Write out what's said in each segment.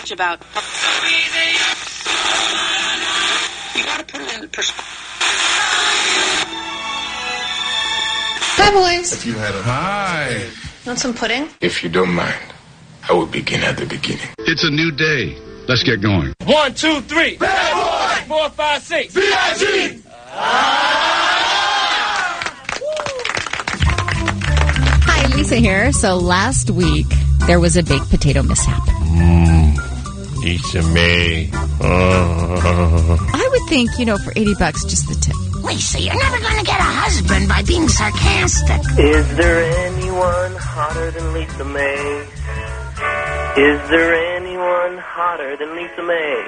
much about. You got to put it in perspective. Hi, boys. If you had a... Hi. Want some pudding? If you don't mind, I will begin at the beginning. It's a new day. Let's get going. 1, 2, 3. Bad boy. 4, 5, 6. B.I.G. Hi, Lisa here. So last week, there was a baked potato mishap. Lisa May. I would think, for $80, just the tip. Lisa, you're never going to get a husband by being sarcastic. Is there anyone hotter than Lisa May? Is there anyone hotter than Lisa May?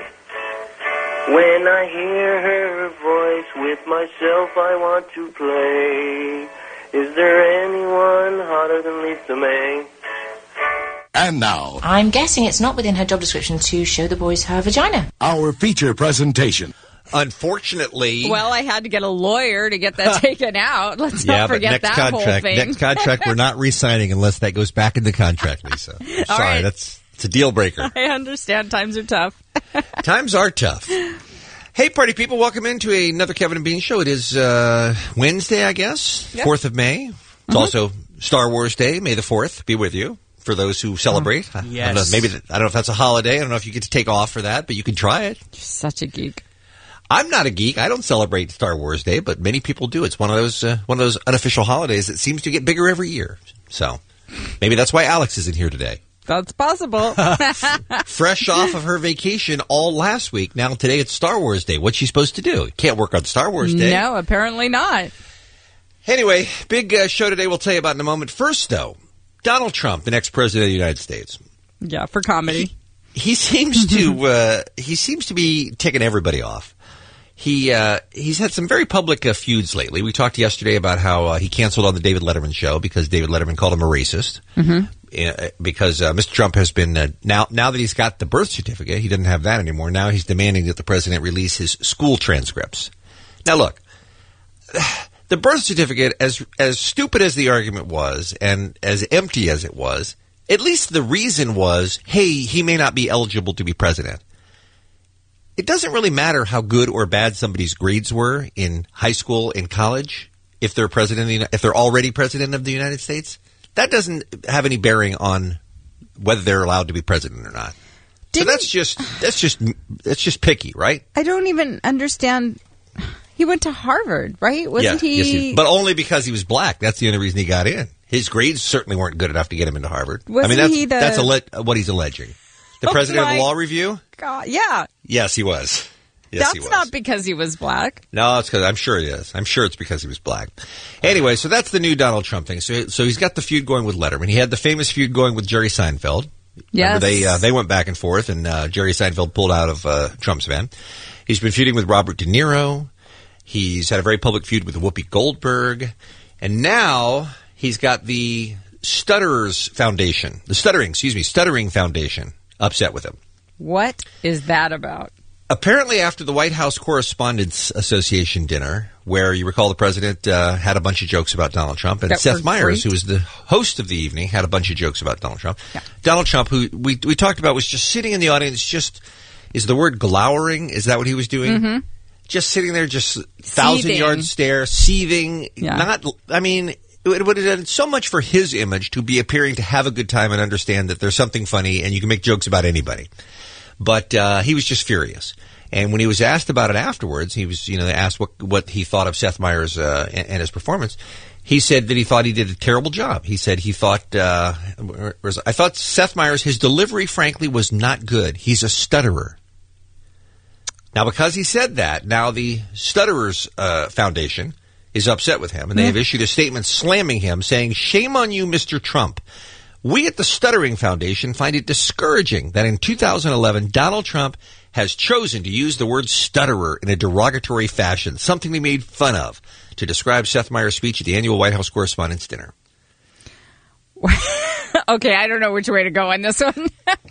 When I hear her voice with myself, I want to play. Is there anyone hotter than Lisa May? And now, I'm guessing it's not within her job description to show the boys her vagina. our feature presentation. Unfortunately... Well, I had to get a lawyer to get that taken out. Let's not forget that whole thing. Next contract, we're not re-signing unless that goes back in the contract, Lisa. I'm sorry, right. it's a deal breaker. I understand. Times are tough. Times are tough. Hey, party people, welcome into another Kevin and Bean show. It is Wednesday, I guess, 4th of May. It's also Star Wars Day, May the 4th. Be with you. For those who celebrate. Yes. I don't know if that's a holiday. I don't know if you get to take off for that, but you can try it. You're such a geek. I'm not a geek. I don't celebrate Star Wars Day, but many people do. It's one of those unofficial holidays that seems to get bigger every year. So maybe that's why Alex isn't here today. That's possible. Fresh off of her vacation all last week. Now today it's Star Wars Day. What's she supposed to do? Can't work on Star Wars Day. No, apparently not. Anyway, big show today we'll tell you about in a moment. First, though, Donald Trump, the next president of the United States. Yeah, for comedy. He seems to be ticking everybody off. He's had some very public feuds lately. We talked yesterday about how he canceled on the David Letterman show because David Letterman called him a racist. Because Mr. Trump has been now that he's got the birth certificate, he doesn't have that anymore. Now he's demanding that the president release his school transcripts. Now look, the birth certificate, as stupid as the argument was and as empty as it was, at least the reason was, hey, he may not be eligible to be president. It doesn't really matter how good or bad somebody's grades were in high school and college if they're if they're already president of the United States. That doesn't have any bearing on whether they're allowed to be president or not. So that's just picky, right? I don't even understand. He went to Harvard, right? Wasn't he? Yes, but only because he was black. That's the only reason he got in. His grades certainly weren't good enough to get him into Harvard. That's what he's alleging. The president of the Law Review? God, yeah. Yes, he was. That's not because he was black. No, it's because I'm sure it is. I'm sure it's because he was black. Anyway, so that's the new Donald Trump thing. So he's got the feud going with Letterman. He had the famous feud going with Jerry Seinfeld. Yes. Remember they went back and forth, and Jerry Seinfeld pulled out of Trump's van. He's been feuding with Robert De Niro. He's had a very public feud with Whoopi Goldberg. And now he's got the Stuttering Foundation upset with him. What is that about? Apparently, after the White House Correspondents Association dinner, where you recall the president had a bunch of jokes about Donald Trump, and Seth Meyers, who was the host of the evening, had a bunch of jokes about Donald Trump. Yeah. Donald Trump, who we talked about, was just sitting in the audience, is the word glowering? Is that what he was doing? Mm-hmm. Just sitting there, just 1,000-yard stare, seething. Yeah. It would have done so much for his image to be appearing to have a good time and understand that there's something funny and you can make jokes about anybody. But he was just furious. And when he was asked about it afterwards, he was, they asked what he thought of Seth Meyers and his performance. He said that he thought he did a terrible job. He said he thought, I thought Seth Meyers, his delivery, frankly, was not good. He's a stutterer. Now, because he said that, now the Stutterers Foundation is upset with him, and they have issued a statement slamming him, saying, "Shame on you, Mr. Trump. We at the Stuttering Foundation find it discouraging that in 2011, Donald Trump has chosen to use the word stutterer in a derogatory fashion, something they made fun of, to describe Seth Meyers' speech at the annual White House Correspondents' Dinner." Okay, I don't know which way to go on this one.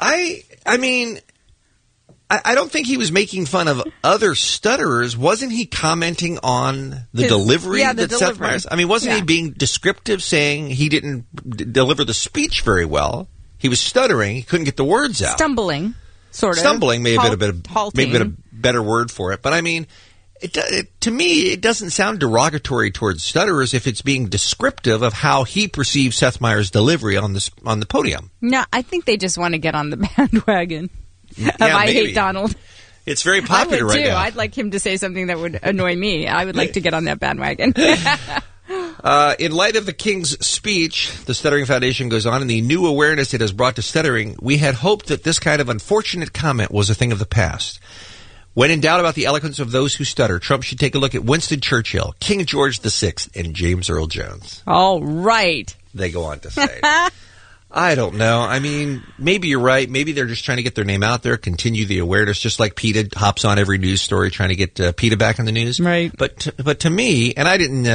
I don't think he was making fun of other stutterers. Wasn't he commenting on the delivery that Seth Meyers? Wasn't he being descriptive, saying he didn't deliver the speech very well? He was stuttering. He couldn't get the words out. Stumbling. Sort of. Stumbling may have been a better word for it. But I mean, to me, it doesn't sound derogatory towards stutterers if it's being descriptive of how he perceives Seth Meyers' delivery on the podium. No, I think they just want to get on the bandwagon. I hate Donald. It's very popular right now. I'd like him to say something that would annoy me. I would like to get on that bandwagon. In light of the King's speech, the Stuttering Foundation goes on, in the new awareness it has brought to stuttering, we had hoped that this kind of unfortunate comment was a thing of the past. When in doubt about the eloquence of those who stutter, Trump should take a look at Winston Churchill, King George VI, and James Earl Jones. All right. They go on to say. I don't know. I mean, maybe you're right. Maybe they're just trying to get their name out there, continue the awareness, just like PETA hops on every news story trying to get PETA back in the news. Right. But to me, and I didn't...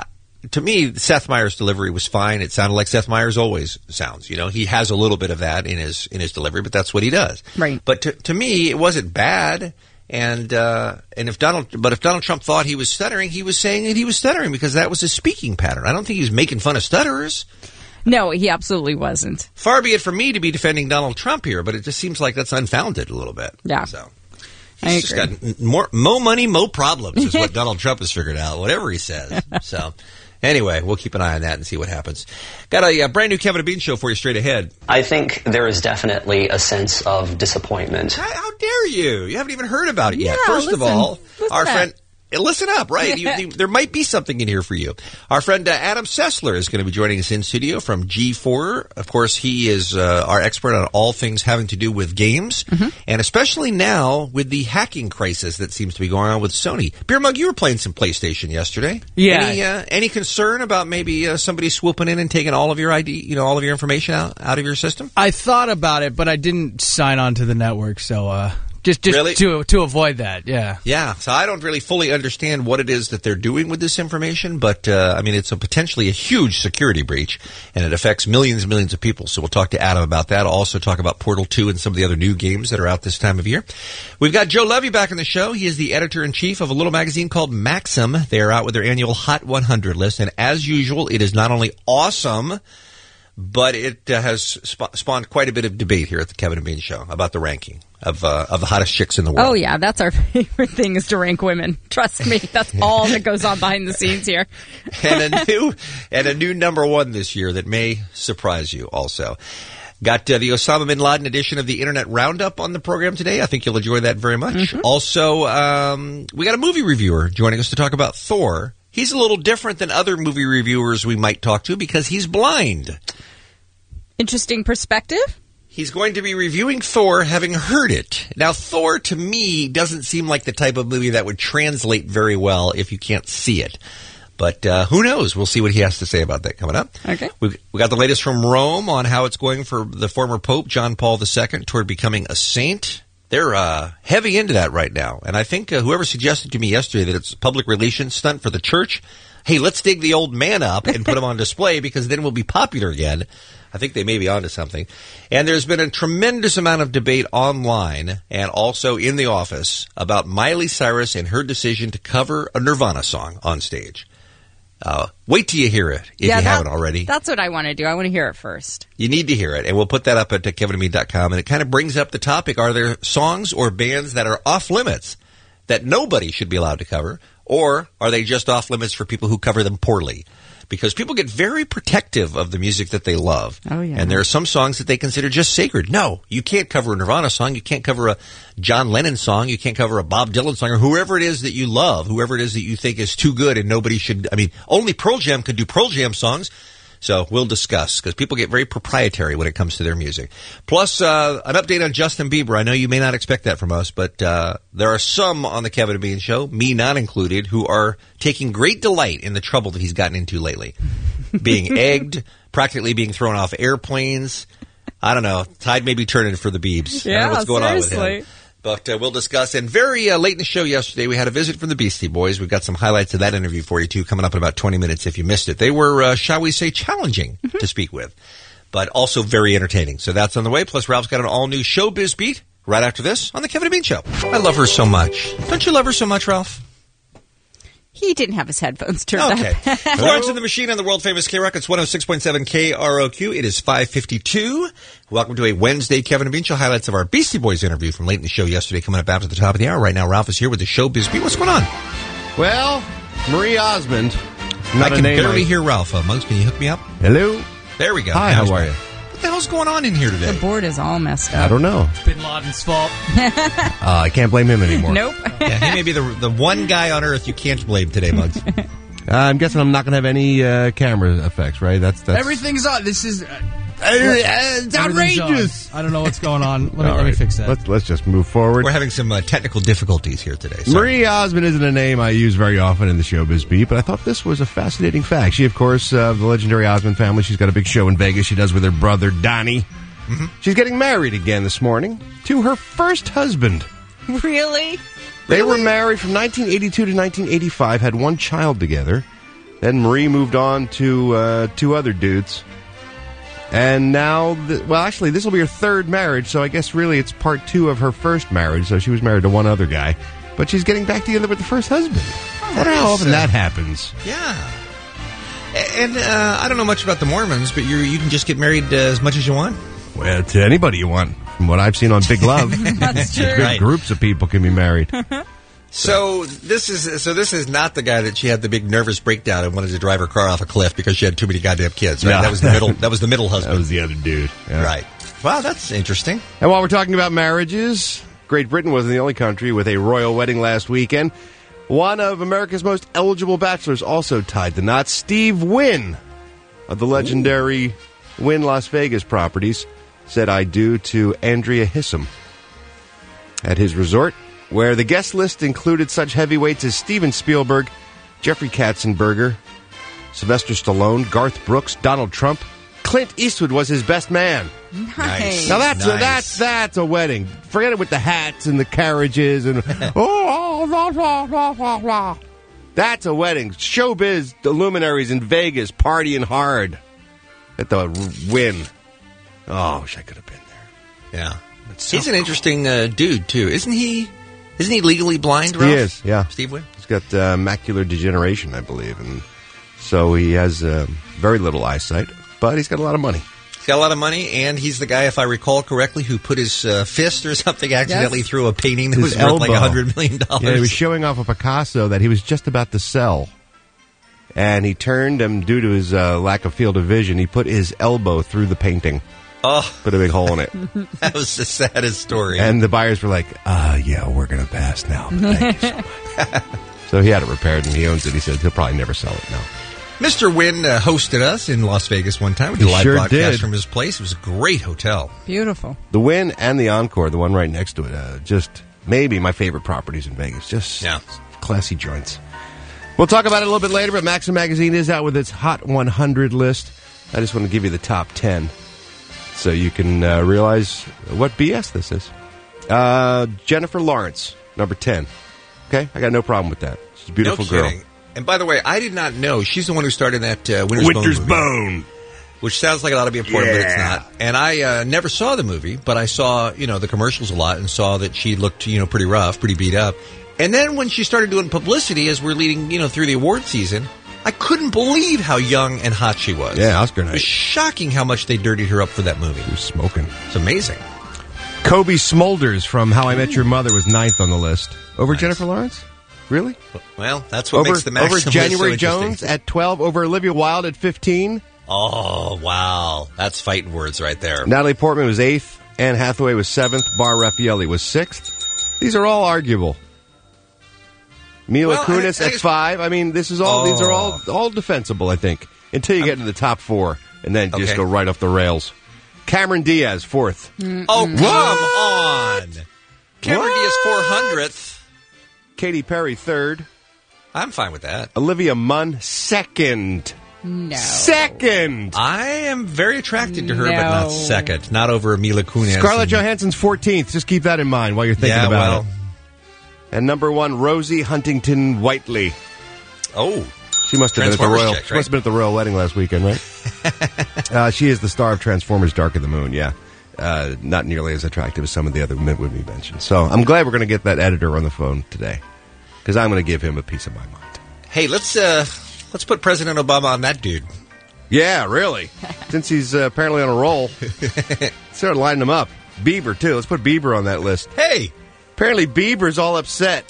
to me, Seth Meyers' delivery was fine. It sounded like Seth Meyers always sounds. You know, he has a little bit of that in his delivery, but that's what he does. Right. But to me, it wasn't bad. And if Donald Trump thought he was stuttering, he was saying that he was stuttering because that was his speaking pattern. I don't think he was making fun of stutterers. No, he absolutely wasn't. Far be it from me to be defending Donald Trump here, but it just seems like that's unfounded a little bit. Yeah. So he's just got more money, more problems is what Donald Trump has figured out, whatever he says. So anyway, we'll keep an eye on that and see what happens. Got a brand new Kevin and Bean show for you straight ahead. I think there is definitely a sense of disappointment. How dare you? You haven't even heard about it yet. Yeah, First of all, our friend... Listen up, right? There might be something in here for you. Our friend Adam Sessler is going to be joining us in studio from G4. Of course, he is our expert on all things having to do with games, and especially now with the hacking crisis that seems to be going on with Sony. Beer Mug, you were playing some PlayStation yesterday. Yeah. Any concern about maybe somebody swooping in and taking all of your ID, all of your information out of your system? I thought about it, but I didn't sign on to the network, so... Just really? to avoid that, yeah. Yeah, so I don't really fully understand what it is that they're doing with this information, but, I mean, it's potentially a huge security breach, and it affects millions and millions of people. So we'll talk to Adam about that. I'll also talk about Portal 2 and some of the other new games that are out this time of year. We've got Joe Levy back on the show. He is the editor-in-chief of a little magazine called Maxim. They are out with their annual Hot 100 list, and as usual, it is not only awesome, but it has spawned quite a bit of debate here at the Kevin and Bean Show about the ranking of the hottest chicks in the world. Oh, yeah. That's our favorite thing is to rank women. Trust me. That's all that goes on behind the scenes here. And a new number one this year that may surprise you also. Got the Osama bin Laden edition of the Internet Roundup on the program today. I think you'll enjoy that very much. Also, we got a movie reviewer joining us to talk about Thor. He's a little different than other movie reviewers we might talk to because he's blind. Interesting perspective. He's going to be reviewing Thor having heard it. Now, Thor, to me, doesn't seem like the type of movie that would translate very well if you can't see it. But who knows? We'll see what he has to say about that coming up. Okay. We got the latest from Rome on how it's going for the former Pope, John Paul II, toward becoming a saint. They're heavy into that right now. And I think whoever suggested to me yesterday that it's a public relations stunt for the church, hey, let's dig the old man up and put him on display because then we'll be popular again. I think they may be onto something. And there's been a tremendous amount of debate online and also in the office about Miley Cyrus and her decision to cover a Nirvana song on stage. Wait till you hear it if you haven't already. That's what I want to do. I want to hear it first. You need to hear it, and we'll put that up at kevinandme.com. And it kind of brings up the topic, are there songs or bands that are off limits that nobody should be allowed to cover, or are they just off limits for people who cover them poorly? Because people get very protective of the music that they love. Oh, yeah. And there are some songs that they consider just sacred. No, you can't cover a Nirvana song. You can't cover a John Lennon song. You can't cover a Bob Dylan song or whoever it is that you love, whoever it is that you think is too good and nobody should. I mean, only Pearl Jam could do Pearl Jam songs. So we'll discuss because people get very proprietary when it comes to their music. Plus, an update on Justin Bieber. I know you may not expect that from us, but there are some on the Kevin and Bean Show, me not included, who are taking great delight in the trouble that he's gotten into lately. Being egged, practically being thrown off airplanes. I don't know. Tide may be turning for the Biebs. Yeah, I don't know what's going seriously. on with him. But we'll discuss. And very late in the show yesterday, we had a visit from the Beastie Boys. We've got some highlights of that interview for you, too, coming up in about 20 minutes if you missed it. They were, shall we say, challenging to speak with, but also very entertaining. So that's on the way. Plus, Ralph's got an all-new Showbiz Beat right after this on The Kevin and Bean Show. I love her so much. Don't you love her so much, Ralph? He didn't have his headphones turned Okay. up. Florence and the Machine on the world-famous K-Rock. It's 106.7 KROQ. It is 5:52. Welcome to a Wednesday Kevin and Bean Show. Highlights of our Beastie Boys interview from late in the show yesterday coming up after the top of the hour. Right now, Ralph is here with the Showbiz Beat. What's going on? Well, Marie Osmond. I can barely hear Ralph. Muggs, can you hook me up? Hello. There we go. Hi, how are you? What the hell's going on in here today? The board is all messed up. I don't know. It's Bin Laden's fault. I can't blame him anymore. Nope. Yeah, he may be the one guy on earth you can't blame today, Muggs. I'm guessing I'm not going to have any camera effects, right? That's Everything's on. This is... it's everything's outrageous. on. I don't know what's going on. Let me fix that. Let's just move forward. We're having some technical difficulties here today. Sorry. Marie Osmond isn't a name I use very often in the Showbiz Beat, but I thought this was a fascinating fact. She, of course, the legendary Osmond family. She's got a big show in Vegas. She does with her brother, Donnie. Mm-hmm. She's getting married again this morning to her first husband. Really? They were married from 1982 to 1985, had one child together. Then Marie moved on to two other dudes. And now, actually, this will be her third marriage, so I guess really it's part two of her first marriage. So she was married to one other guy. But she's getting back together with the first husband. I wonder how often that happens. Yeah. And I don't know much about the Mormons, but you can just get married as much as you want? Well, to anybody you want. From what I've seen on Big Love. That's true. Big Right. Groups of people can be married. So this is not the guy that she had the big nervous breakdown and wanted to drive her car off a cliff because she had too many goddamn kids. Right? No. That was the middle. That was the middle husband. That was the other dude. Yeah. Right. Wow, that's interesting. And while we're talking about marriages, Great Britain wasn't the only country with a royal wedding last weekend. One of America's most eligible bachelors also tied the knot. Steve Wynn of the legendary Wynn Las Vegas properties said I do to Andrea Hissam at his resort, where the guest list included such heavyweights as Steven Spielberg, Jeffrey Katzenberger, Sylvester Stallone, Garth Brooks, Donald Trump. Clint Eastwood was his best man. Nice. Now that's a wedding. Forget it with the hats and the carriages and that's a wedding. Showbiz, the luminaries in Vegas partying hard at the Wynn. Oh, I wish I could have been there. Yeah. He's an interesting dude too, isn't he? Isn't he legally blind, Ralph? He is, yeah. Steve Wynn? He's got macular degeneration, I believe, and so he has very little eyesight, but he's got a lot of money. He's got a lot of money, and he's the guy, if I recall correctly, who put his fist or something accidentally through a painting that was worth like $100 million. Yeah, he was showing off a Picasso that he was just about to sell, and he turned him, due to his lack of field of vision, he put his elbow through the painting. Oh. Put a big hole in it. That was the saddest story. And the buyers were like, yeah, we're going to pass now. Thank you so much. So he had it repaired, and he owns it. He said he'll probably never sell it now. Mr. Wynn hosted us in Las Vegas one time. We did a live broadcast from his place. It was a great hotel. Beautiful. The Wynn and the Encore, the one right next to it, just maybe my favorite properties in Vegas. Just classy joints. We'll talk about it a little bit later, but Maxim Magazine is out with its Hot 100 list. I just want to give you the top 10. So you can realize what BS this is. Jennifer Lawrence, number 10. Okay? I got no problem with that. She's a beautiful girl. And by the way, I did not know she's the one who started that Winter's Bone, which sounds like it ought to be important, but it's not. And I never saw the movie, but I saw the commercials a lot and saw that she looked pretty rough, pretty beat up. And then when she started doing publicity as we're leading through the award season, I couldn't believe how young and hot she was. Yeah, Oscar night. It was shocking how much they dirtied her up for that movie. She was smoking. It's amazing. Kobe Smulders from How I Met Your Mother was 9th on the list. Over Jennifer Lawrence? Really? Well, that's what makes the Maxim over January list so Jones at 12, over Olivia Wilde at 15. Oh, wow. That's fighting words right there. Natalie Portman was 8th. Anne Hathaway was 7th. Bar Raffaelli was 6th. These are all arguable. Mila Kunis at 5. I mean, these are all defensible, I think, until you get into the top 4, and then just go right off the rails. Cameron Diaz, 4th. Oh, come on. Cameron Diaz, 400th. Katy Perry, 3rd. I'm fine with that. Olivia Munn, 2nd. No. 2nd. I am very attracted to her, but not 2nd. Not over Mila Kunis. Scarlett Johansson's 14th. Just keep that in mind while you're thinking about it. And number 1, Rosie Huntington Whiteley. Oh. She must have been at the royal. She must have been at the royal wedding last weekend, right? She is the star of Transformers: Dark of the Moon. Yeah, not nearly as attractive as some of the other men we mentioned. So I'm glad we're going to get that editor on the phone today, because I'm going to give him a piece of my mind. Hey, let's put President Obama on that dude. Yeah, really. Since he's apparently on a roll, start lining him up. Bieber, too. Let's put Bieber on that list. Hey! Apparently Bieber's all upset.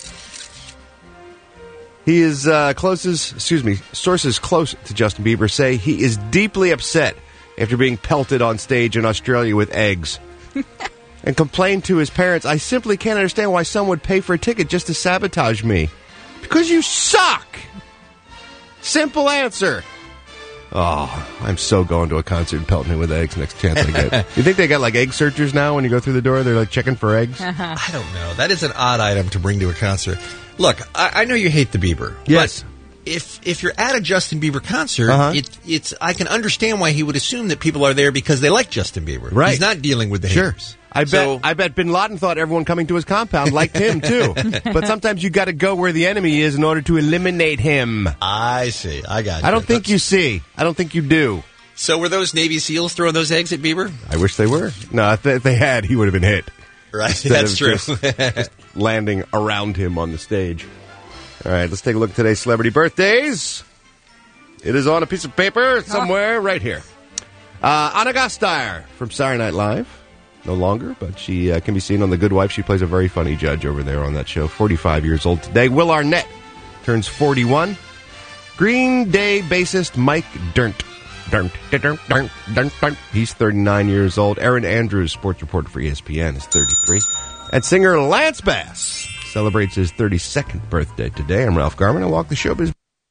He is sources close to Justin Bieber say he is deeply upset after being pelted on stage in Australia with eggs. And complained to his parents, "I simply can't understand why someone would pay for a ticket just to sabotage me. Because you suck!" Simple answer. Oh, I'm so going to a concert and pelting me with eggs next chance I get. You think they got like egg searchers now when you go through the door? They're like checking for eggs? I don't know. That is an odd item to bring to a concert. Look, I know you hate the Bieber. Yes. But if you're at a Justin Bieber concert, it's I can understand why he would assume that people are there because they like Justin Bieber. Right. He's not dealing with the haters. I bet Bin Laden thought everyone coming to his compound liked him, too. But sometimes you got to go where the enemy is in order to eliminate him. I see. I got you. I don't think you see. I don't think you do. So were those Navy SEALs throwing those eggs at Bieber? I wish they were. No, if they had, he would have been hit. Right, that's true. Just landing around him on the stage. All right, let's take a look at today's celebrity birthdays. It is on a piece of paper somewhere right here. Anna Gasteyer from Saturday Night Live. No longer, but she can be seen on The Good Wife. She plays a very funny judge over there on that show. 45 years old today. Will Arnett turns 41. Green Day bassist Mike Dirnt. He's 39 years old. Erin Andrews, sports reporter for ESPN, is 33. And singer Lance Bass celebrates his 32nd birthday today. I'm Ralph Garman. I walk the showbiz.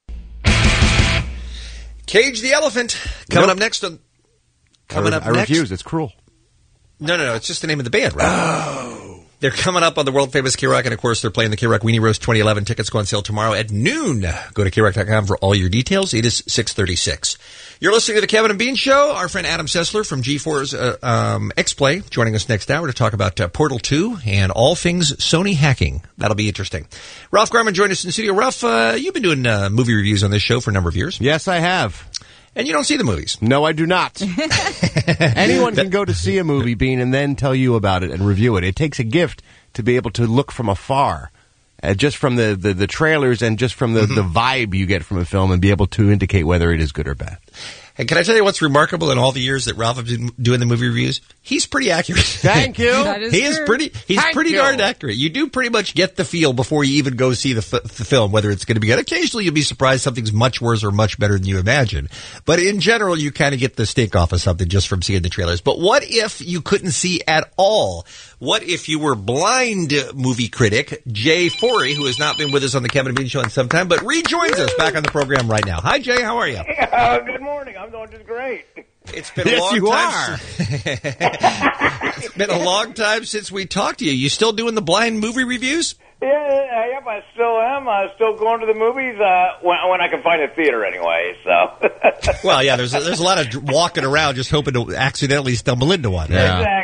Cage the Elephant. Coming up next. I refuse. It's cruel. No. It's just the name of the band, right? Oh. They're coming up on the world-famous K-Rock, and, of course, they're playing the K-Rock Weenie Roast 2011. Tickets go on sale tomorrow at noon. Go to KRock.com for all your details. It is 6:36. You're listening to the Kevin and Bean Show. Our friend Adam Sessler from G4's X-Play joining us next hour to talk about Portal 2 and all things Sony hacking. That'll be interesting. Ralph Garman joined us in the studio. Ralph, you've been doing movie reviews on this show for a number of years. Yes, I have. And you don't see the movies. No, I do not. Anyone can go to see a movie, Bean, and then tell you about it and review it. It takes a gift to be able to look from afar, just from the trailers and just from the vibe you get from a film and be able to indicate whether it is good or bad. And can I tell you what's remarkable in all the years that Ralph has been doing the movie reviews? He's pretty accurate. Thank you. That is true. He's pretty darn accurate. You do pretty much get the feel before you even go see the film, whether it's going to be good. Occasionally you'll be surprised something's much worse or much better than you imagine. But in general, you kind of get the stink off of something just from seeing the trailers. But what if you couldn't see at all? What if you were blind movie critic Jay Forey, who has not been with us on the Kevin and Bean Show in some time, but rejoins us back on the program right now. Hi, Jay. How are you? Good morning. I'm doing just great. It's been a long time. It's been a long time since we talked to you. You still doing the blind movie reviews? Yep, I still am. Still going to the movies when I can find a theater anyway. So. Well, yeah, there's a lot of walking around just hoping to accidentally stumble into one. Yeah.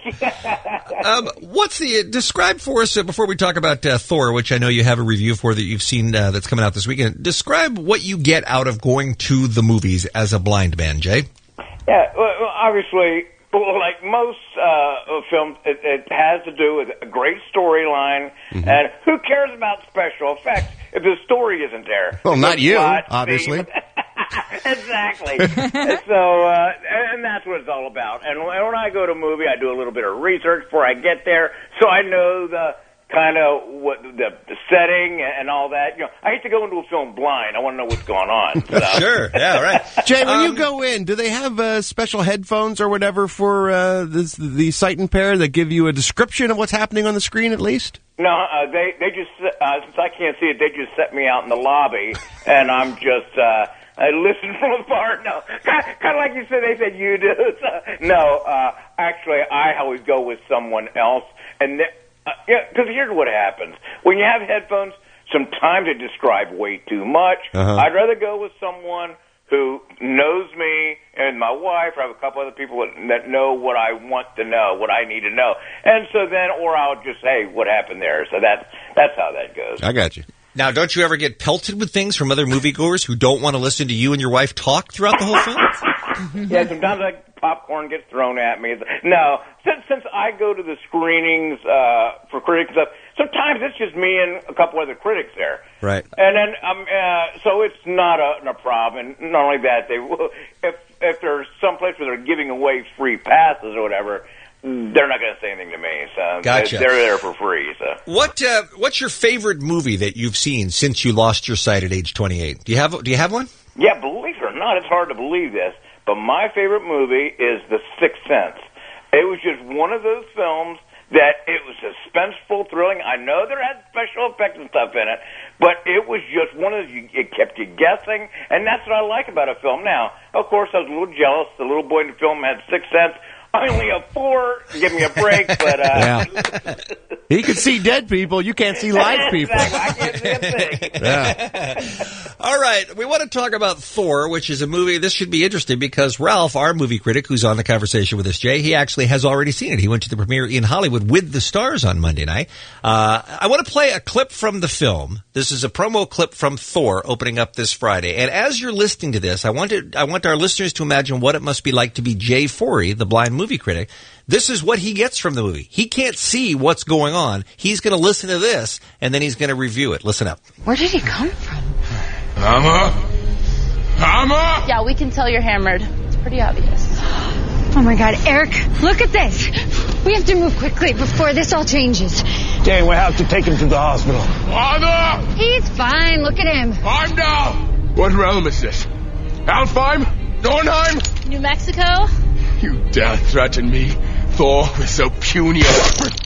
Exactly. Describe for us, before we talk about Thor, which I know you have a review for that you've seen that's coming out this weekend. Describe what you get out of going to the movies as a blind man, Jay. Yeah, well, obviously, like most films, it has to do with a great storyline, and who cares about special effects if the story isn't there? Well, not you, obviously. Exactly. So, and that's what it's all about. And when I go to a movie, I do a little bit of research before I get there, so I know the kind of what the setting and all that. You know, I hate to go into a film blind. I want to know what's going on. So. Sure. Yeah. Right. Jay, when you go in, do they have special headphones or whatever for the sight impaired that give you a description of what's happening on the screen at least? No, they just since I can't see it, they just set me out in the lobby, and I'm just. I listen from afar. No, kind of like you said. They said you do. No, actually, I always go with someone else, and because here's what happens when you have headphones. Sometimes they describe way too much. I'd rather go with someone who knows me and my wife. I have a couple other people that know what I want to know, what I need to know, and so then, or I'll just say what happened there. So that's how that goes. I got you. Now, don't you ever get pelted with things from other moviegoers who don't want to listen to you and your wife talk throughout the whole film? Yeah, sometimes popcorn gets thrown at me. No, since I go to the screenings for critics and stuff, sometimes it's just me and a couple other critics there. Right. And then, so it's not a problem. And not only that, if there's some place where they're giving away free passes or whatever, they're not going to say anything to me. So gotcha. They're there for free. So what's your favorite movie that you've seen since you lost your sight at age 28? Do you have one? Yeah, believe it or not, it's hard to believe this, but my favorite movie is The Sixth Sense. It was just one of those films that it was suspenseful, thrilling. I know there had special effects and stuff in it, but it was just one of those, it kept you guessing, and that's what I like about a film. Now, of course, I was a little jealous. The little boy in the film had Sixth Sense. I only have 4. Give me a break, but yeah. He could see dead people. You can't see live people. Exactly. I can't see a thing. Yeah. All right, we want to talk about Thor, which is a movie. This should be interesting because Ralph, our movie critic, who's on the conversation with us, Jay, he actually has already seen it. He went to the premiere in Hollywood with the stars on Monday night. I want to play a clip from the film. This is a promo clip from Thor opening up this Friday. And as you're listening to this, I want our listeners to imagine what it must be like to be Jay Forey, the blind movie critic. This is what he gets from the movie. He can't see what's going on. He's going to listen to this, and then he's going to review it. Listen up. Where did he come from? Hammer? Hammer? Yeah, we can tell you're hammered. It's pretty obvious. Oh my God, Eric, look at this. We have to move quickly before this all changes. Jane, we have to take him to the hospital. Father! He's fine, look at him. I'm down! What realm is this? Alfheim? Dornheim? New Mexico? You dare threaten me, Thor, with so puny a...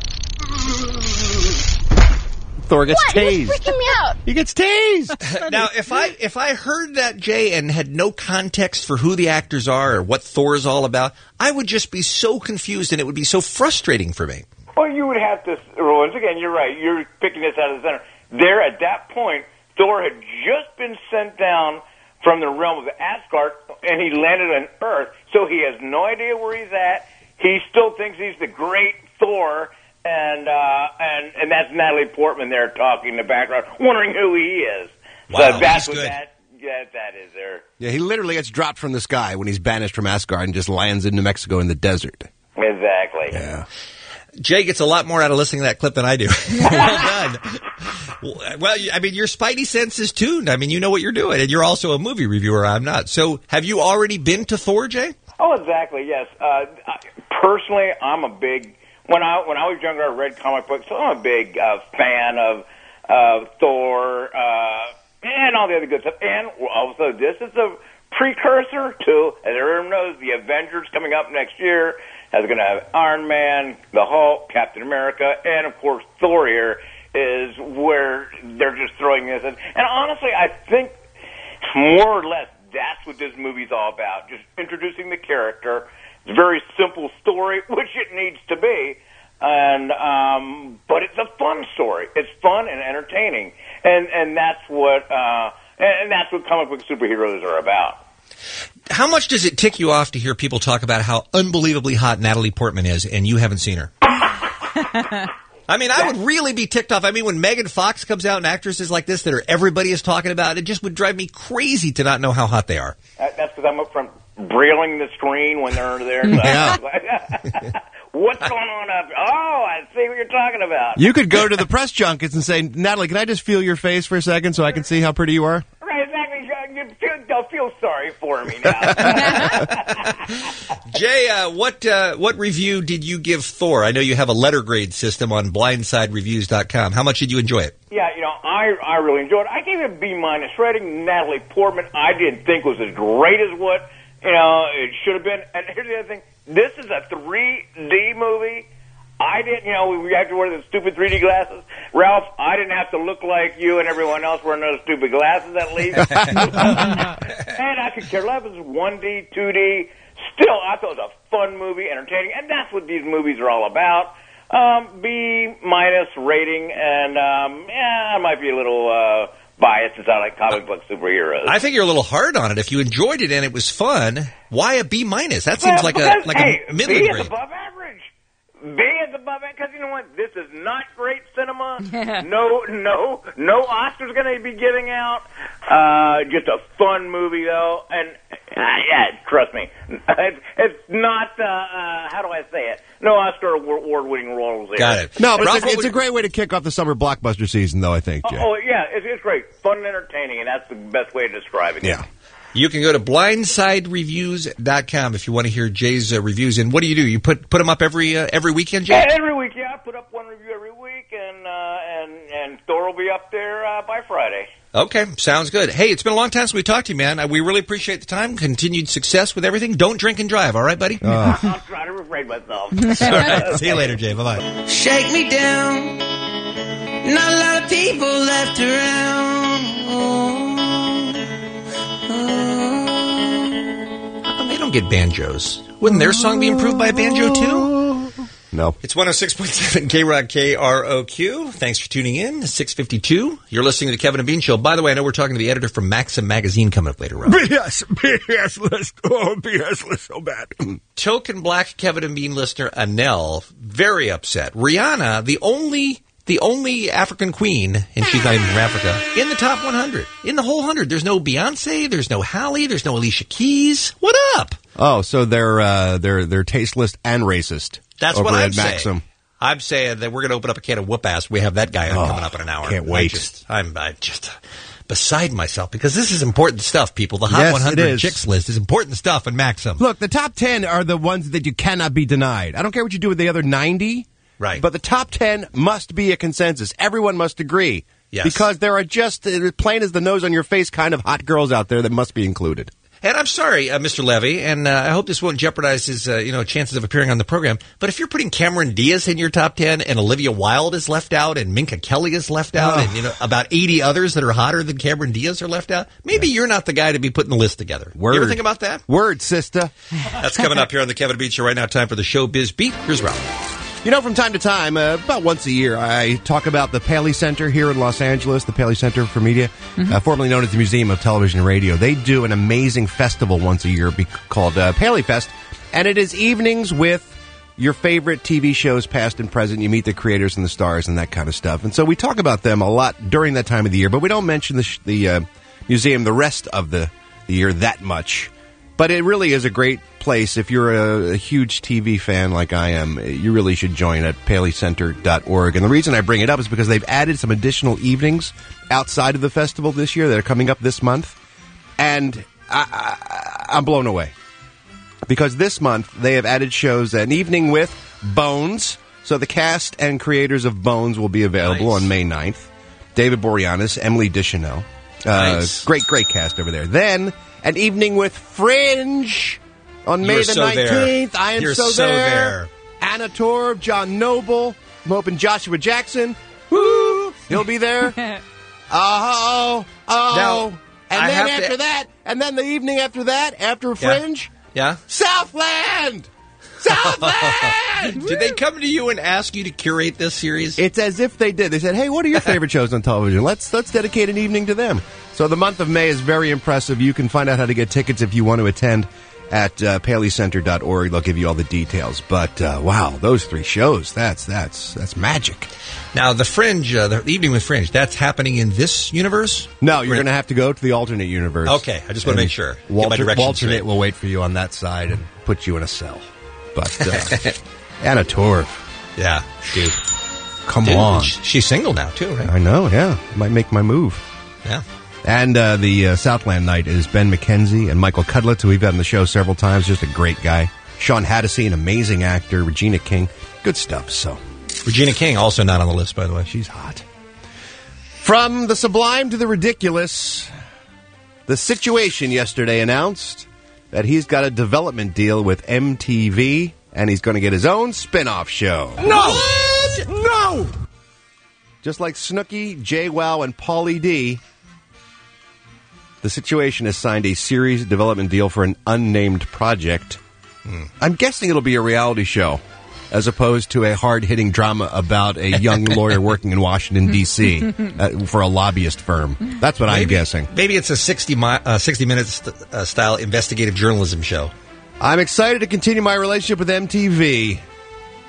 Thor gets tased. You're freaking me out. He gets tased. Now, if I heard that, Jay, and had no context for who the actors are or what Thor is all about, I would just be so confused and it would be so frustrating for me. Well, you would have to, once again, you're right. You're picking this out of the center. There, at that point, Thor had just been sent down from the realm of Asgard, and he landed on Earth, so he has no idea where he's at. He still thinks he's the great Thor, and that's Natalie Portman there talking in the background, wondering who he is. Wow, so that's he's what good. that is there. Yeah, he literally gets dropped from the sky when he's banished from Asgard and just lands in New Mexico in the desert. Exactly. Yeah. Jay gets a lot more out of listening to that clip than I do. Well done. Well, I mean, your spidey sense is tuned. I mean, you know what you're doing, and you're also a movie reviewer. I'm not. So have you already been to Thor, Jay? Oh, exactly, yes. Personally, I'm a big... When I was younger, I read comic books, so I'm a big fan of Thor and all the other good stuff. And also, this is a precursor to, as everyone knows, the Avengers coming up next year. That's going to have Iron Man, the Hulk, Captain America, and, of course, Thor here is where they're just throwing this in. And honestly, I think more or less that's what this movie's all about, just introducing the character. It's a very simple story, which it needs to be, and but it's a fun story. It's fun and entertaining, and that's what comic book superheroes are about. How much does it tick you off to hear people talk about how unbelievably hot Natalie Portman is, and you haven't seen her? I mean, I would really be ticked off. I mean, when Megan Fox comes out and actresses like this that everybody is talking about, it just would drive me crazy to not know how hot they are. That's because I'm up front brailing the screen when they're there. So Yeah. What's going on up? Oh, I see what you're talking about. You could go to the press junkets and say, Natalie, can I just feel your face for a second so I can see how pretty you are? Right, exactly. They'll feel sorry for me now. Jay, what review did you give Thor? I know you have a letter grade system on blindsidereviews.com. How much did you enjoy it? Yeah, I really enjoyed it. I gave it a B- rating. Natalie Portman, I didn't think was as great as what it should have been. And here's the other thing: this is a 3D movie. I didn't, we have to wear the stupid 3D glasses. Ralph, I didn't have to look like you and everyone else wearing those stupid glasses, at least. And I could care less if it was 1D, 2D. Still, I thought it was a fun movie, entertaining, and that's what these movies are all about. B- rating, and I might be a little biased since I like comic book superheroes. I think you're a little hard on it. If you enjoyed it and it was fun, why a B-? That seems like a middling B grade. is above average. B is above average. because you know what? This is not great cinema. No Oscars going to be giving out. Just a fun movie, though. And, yeah, trust me. It's not, how do I say it? No Oscar award-winning roles there. Got it. No, but it's a great way to kick off the summer blockbuster season, though, I think, Jay. Oh, yeah, it's great. Fun and entertaining, and that's the best way of describing it. Yeah. You can go to blindsidereviews.com if you want to hear Jay's reviews. And what do? You put them up every weekend, Jay? Yeah, every week, yeah. I put up one review every week, and Thor will be up there by Friday. Okay, sounds good. Hey, it's been a long time since we talked to you, man. We really appreciate the time. Continued success with everything. Don't drink and drive, all right, buddy? I'll try to refrain myself. All right. See you later, Jay. Bye-bye. Shake me down. Not a lot of people left around. How come they don't get banjos? Wouldn't their song be improved by a banjo, too? No. It's 106.7 K-Rock KROQ. Thanks for tuning in. 6:52. You're listening to the Kevin and Bean Show. By the way, I know we're talking to the editor from Maxim Magazine coming up later on. BS list. Oh, BS list so bad. Token black Kevin and Bean listener Anel, very upset. Rihanna, the only African queen, and she's not even from Africa, in the top 100. In the whole 100. There's no Beyonce, there's no Halle, there's no Alicia Keys. What up? Oh, so they're tasteless and racist. That's over what I'm at Maxim. saying. I'm saying that we're going to open up a can of whoop-ass. We have that guy coming up in an hour. Can't wait. I'm just beside myself because this is important stuff, people. The Hot 100 Chicks list is important stuff in Maxim. Look, the top 10 are the ones that you cannot be denied. I don't care what you do with the other 90. Right. But the top 10 must be a consensus. Everyone must agree. Yes. Because there are just, plain as the nose on your face, kind of hot girls out there that must be included. And I'm sorry, Mr. Levy, and I hope this won't jeopardize his chances of appearing on the program, but if you're putting Cameron Diaz in your top 10 and Olivia Wilde is left out and Minka Kelly is left out and about 80 others that are hotter than Cameron Diaz are left out, maybe you're not the guy to be putting the list together. Word. You ever think about that? Word, sister. That's coming up here on the Kevin Beat Show right now. Time for the Showbiz Beat. Here's Rob. You know, from time to time, about once a year, I talk about the Paley Center here in Los Angeles, the Paley Center for Media, formerly known as the Museum of Television and Radio. They do an amazing festival once a year called Paley Fest, and it is evenings with your favorite TV shows, past and present. You meet the creators and the stars and that kind of stuff. And so we talk about them a lot during that time of the year, but we don't mention the museum the rest of the year that much. But it really is a great place. If you're a huge TV fan like I am, you really should join at paleycenter.org. And the reason I bring it up is because they've added some additional evenings outside of the festival this year that are coming up this month. And I'm blown away. Because this month, they have added shows, an evening with Bones. So the cast and creators of Bones will be available on May 9th. David Boreanaz, Emily Deschanel. Great cast over there. Then an evening with Fringe on May the 19th. I am so there. Anna Torv, John Noble. I'm hoping Joshua Jackson. Woo! He'll be there. Now, and then after that, and then the evening after that, after Fringe, Southland! Southland! Did they come to you and ask you to curate this series? It's as if they did. They said, hey, what are your favorite shows on television? Let's dedicate an evening to them. So the month of May is very impressive. You can find out how to get tickets if you want to attend at paleycenter.org. They'll give you all the details. But, wow, those three shows, that's magic. Now, the Fringe, the evening with Fringe, that's happening in this universe? No, you're going to have to go to the alternate universe. Okay, I just want to make sure. Walternate will wait for you on that side and put you in a cell. But Anna Torv. Yeah, dude. Come on. She's single now, too, right? I know, yeah. Might make my move. Yeah. And the Southland night is Ben McKenzie and Michael Cudlitz, who we've had on the show several times. Just a great guy. Sean Hattasey, an amazing actor. Regina King. Good stuff, so. Regina King, also not on the list, by the way. She's hot. From the sublime to the ridiculous, The Situation yesterday announced that he's got a development deal with MTV, and he's going to get his own spin-off show. No! What? No! Just like Snooki, JWoww, and Pauly D, The Situation has signed a series development deal for an unnamed project. I'm guessing it'll be a reality show, as opposed to a hard-hitting drama about a young lawyer working in Washington, D.C. For a lobbyist firm. That's what I'm guessing. Maybe it's a 60 Minutes style investigative journalism show. I'm excited to continue my relationship with MTV.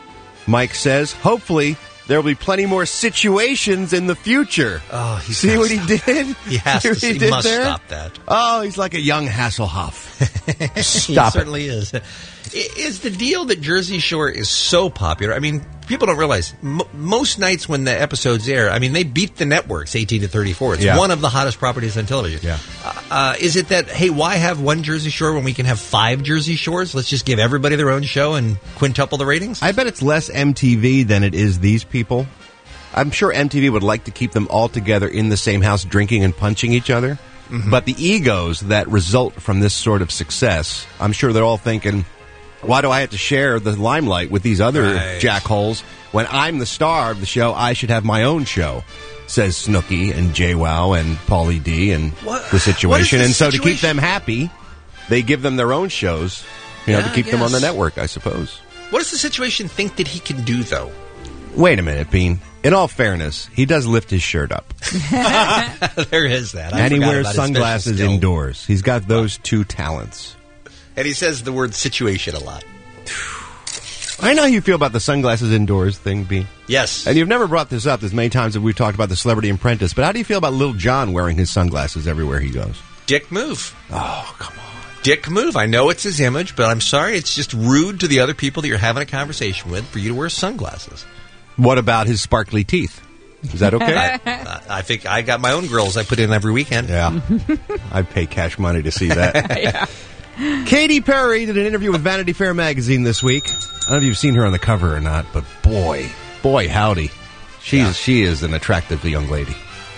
Mike says, hopefully there will be plenty more situations in the future. Oh, see what he did? He has to. He must stop that. Oh, he's like a young Hasselhoff. Stop it. He certainly is. Is the deal that Jersey Shore is so popular? I mean, people don't realize most nights when the episodes air, I mean, they beat the networks 18 to 34. It's one of the hottest properties on television. Yeah. Is it that, hey, why have one Jersey Shore when we can have 5 Jersey Shores? Let's just give everybody their own show and quintuple the ratings? I bet it's less MTV than it is these people. I'm sure MTV would like to keep them all together in the same house drinking and punching each other. Mm-hmm. But the egos that result from this sort of success, I'm sure they're all thinking, why do I have to share the limelight with these other jackholes? When I'm the star of the show, I should have my own show, says Snooki and JWoww and Pauly D and the situation. And so to keep them happy, they give them their own shows, to keep them on the network, I suppose. What does the situation think that he can do, though? Wait a minute, Bean. In all fairness, he does lift his shirt up. There is that. And he wears sunglasses indoors. He's got those two talents. And he says the word situation a lot. I know how you feel about the sunglasses indoors thing, Bean. Yes. And you've never brought this up as many times as we've talked about the Celebrity Apprentice, but how do you feel about Lil Jon wearing his sunglasses everywhere he goes? Dick move. Oh, come on. Dick move. I know it's his image, but I'm sorry, it's just rude to the other people that you're having a conversation with for you to wear sunglasses. What about his sparkly teeth? Is that okay? I think I got my own grills I put in every weekend. Yeah. I'd pay cash money to see that. Yeah. Katy Perry did an interview with Vanity Fair magazine this week. I don't know if you've seen her on the cover or not, but boy howdy. She is an attractive young lady.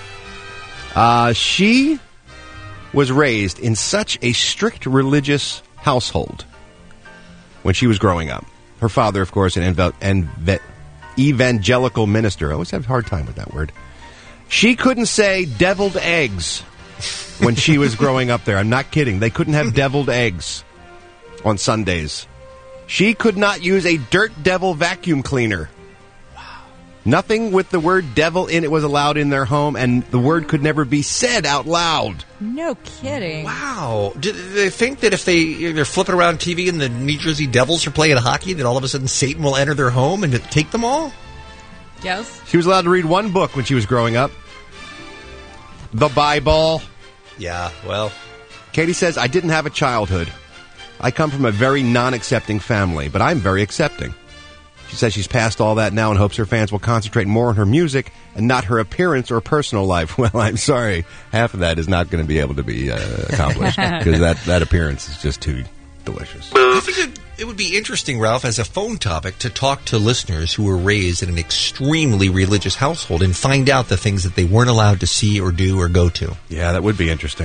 She was raised in such a strict religious household when she was growing up. Her father, of course, an evangelical minister. I always have a hard time with that word. She couldn't say deviled eggs when she was growing up there. I'm not kidding. They couldn't have deviled eggs on Sundays. She could not use a dirt devil vacuum cleaner. Wow. Nothing with the word devil in it was allowed in their home, and the word could never be said out loud. No kidding. Wow. Do they think that if they're flipping around TV and the New Jersey Devils are playing hockey, that all of a sudden Satan will enter their home and take them all? Yes. She was allowed to read one book when she was growing up. The Bible. Yeah, well. Katie says, I didn't have a childhood. I come from a very non-accepting family, but I'm very accepting. She says she's past all that now and hopes her fans will concentrate more on her music and not her appearance or personal life. Well, I'm sorry. Half of that is not going to be able to be accomplished because that appearance is just too delicious. I think it would be interesting, Ralph, as a phone topic to talk to listeners who were raised in an extremely religious household and find out the things that they weren't allowed to see or do or go to. Yeah, that would be interesting.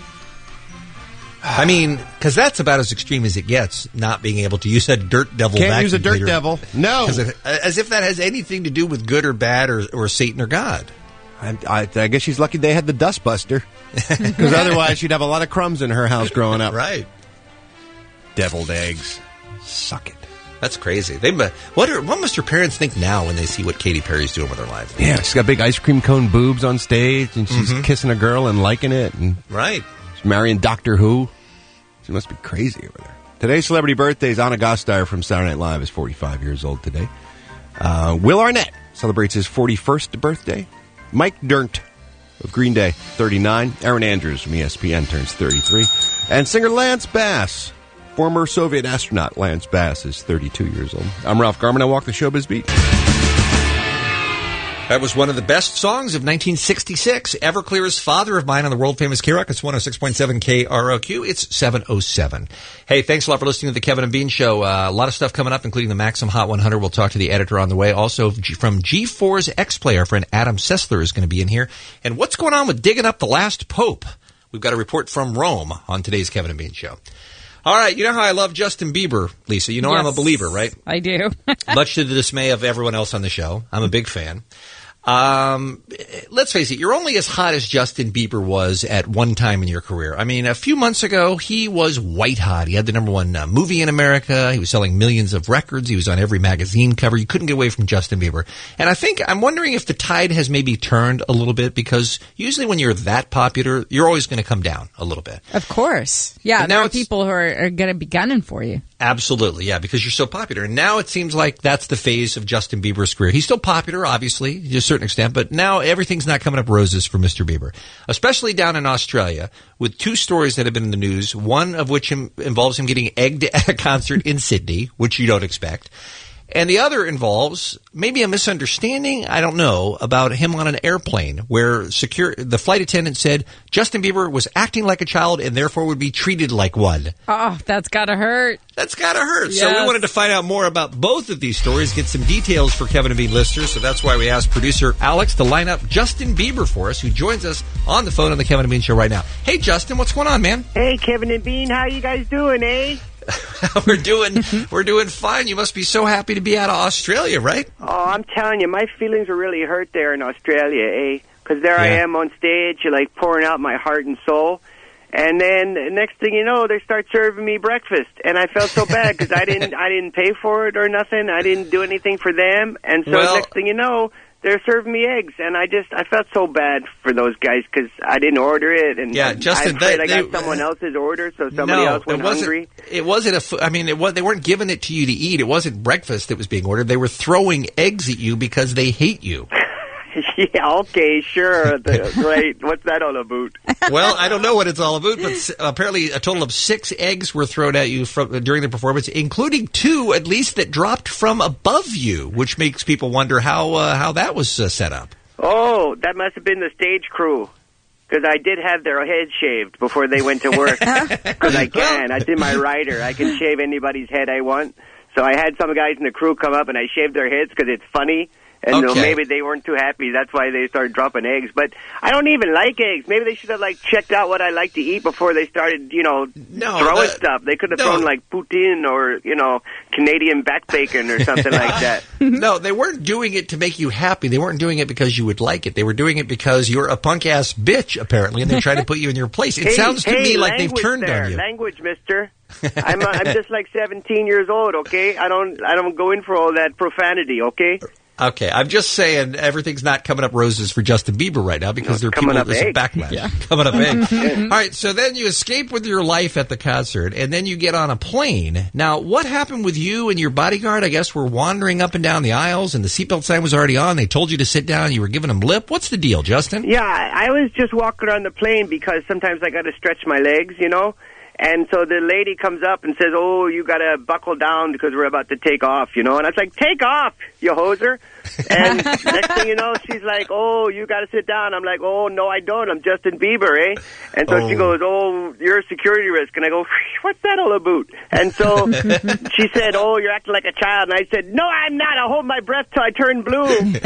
I mean, because that's about as extreme as it gets, not being able to use a dirt devil vacuum Can't use a dirt cleaner. devil. No. As if that has anything to do with good or bad or Satan or God. I guess she's lucky they had the dustbuster. Because otherwise she'd have a lot of crumbs in her house growing up. Right. Deviled eggs. Suck it. That's crazy. What must her parents think now when they see what Katy Perry's doing with her life? Yeah, she's got big ice cream cone boobs on stage, and she's kissing a girl and liking it. And right. She's marrying Doctor Who. She must be crazy over there. Today's celebrity birthdays. Anna Gasteyer from Saturday Night Live is 45 years old today. Will Arnett celebrates his 41st birthday. Mike Dirnt of Green Day, 39. Aaron Andrews from ESPN turns 33. And singer Lance Bass, former Soviet astronaut Lance Bass, is 32 years old. I'm Ralph Garman. I walk the showbiz beat. That was one of the best songs of 1966. Everclear's Father of Mine on the world-famous K-Rock. It's 106.7 KROQ. It's 7:07. Hey, thanks a lot for listening to the Kevin and Bean Show. A lot of stuff coming up, including the Maxim Hot 100. We'll talk to the editor on the way. Also, from G4's X-Play, our friend Adam Sessler is going to be in here. And what's going on with digging up the last pope? We've got a report from Rome on today's Kevin and Bean Show. All right, you know how I love Justin Bieber, Lisa. You know I'm a believer, right? I do. Much to the dismay of everyone else on the show. I'm a big fan. Let's face it, you're only as hot as Justin Bieber was at one time in your career. I mean, a few months ago, he was white hot. He had the number one movie in America. He was selling millions of records. He was on every magazine cover. You couldn't get away from Justin Bieber. And I'm wondering if the tide has maybe turned a little bit, because usually when you're that popular, you're always going to come down a little bit. Of course. Yeah, there are people who are going to be gunning for you. Absolutely, yeah, because you're so popular. And now it seems like that's the phase of Justin Bieber's career. He's still popular, obviously, to a certain extent, but now everything's not coming up roses for Mr. Bieber, especially down in Australia, with 2 stories that have been in the news, one of which involves him getting egged at a concert in Sydney, which you don't expect. And the other involves maybe a misunderstanding, I don't know, about him on an airplane where the flight attendant said Justin Bieber was acting like a child and therefore would be treated like one. Oh, that's got to hurt. That's got to hurt. Yes. So we wanted to find out more about both of these stories, get some details for Kevin and Bean listeners. So that's why we asked producer Alex to line up Justin Bieber for us, who joins us on the phone on the Kevin and Bean Show right now. Hey, Justin, what's going on, man? Hey, Kevin and Bean, how you guys doing, eh? We're doing fine. You must be so happy to be out of Australia, right? Oh, I'm telling you, my feelings are really hurt there in Australia, eh? Because there I am on stage, like pouring out my heart and soul. And then the next thing you know, they start serving me breakfast, and I felt so bad because I didn't pay for it or nothing. I didn't do anything for them, and so next thing you know, they're serving me eggs, and I felt so bad for those guys because I didn't order it, and Justin, I got someone else's order, so somebody else went hungry. It wasn't they weren't giving it to you to eat. It wasn't breakfast that was being ordered. They were throwing eggs at you because they hate you. Yeah, okay, sure. Great. What's that all about? Well, I don't know what it's all about, but apparently a total of 6 eggs were thrown at you during the performance, including 2, at least, that dropped from above you, which makes people wonder how that was set up. Oh, that must have been the stage crew, because I did have their heads shaved before they went to work, because I can. I did my rider. I can shave anybody's head I want. So I had some guys in the crew come up, and I shaved their heads because it's funny. And maybe they weren't too happy. That's why they started dropping eggs. But I don't even like eggs. Maybe they should have checked out what I like to eat before they started, throwing stuff. They could have thrown poutine or Canadian back bacon or something like that. No, they weren't doing it to make you happy. They weren't doing it because you would like it. They were doing it because you're a punk ass bitch, apparently, and they're trying to put you in your place. It sounds to me like they've turned on you. Language, mister. I'm just like 17 years old. Okay, I don't go in for all that profanity. Okay. Okay, I'm just saying everything's not coming up roses for Justin Bieber right now because there are people there's a backlash. Yeah. Coming up eggs. All right, so then you escape with your life at the concert, and then you get on a plane. Now, what happened with you and your bodyguard? I guess were wandering up and down the aisles, and the seatbelt sign was already on. They told you to sit down. You were giving them lip. What's the deal, Justin? Yeah, I was just walking around the plane because sometimes I got to stretch my legs, And so the lady comes up and says, oh, you got to buckle down because we're about to take off, And I was like, take off, you hoser. And next thing you know, she's like, oh, you got to sit down. I'm like, oh, no, I don't. I'm Justin Bieber, eh? And so she goes, oh, you're a security risk. And I go, what's that all about? And so she said, oh, you're acting like a child. And I said, no, I'm not. I'll hold my breath till I turn blue.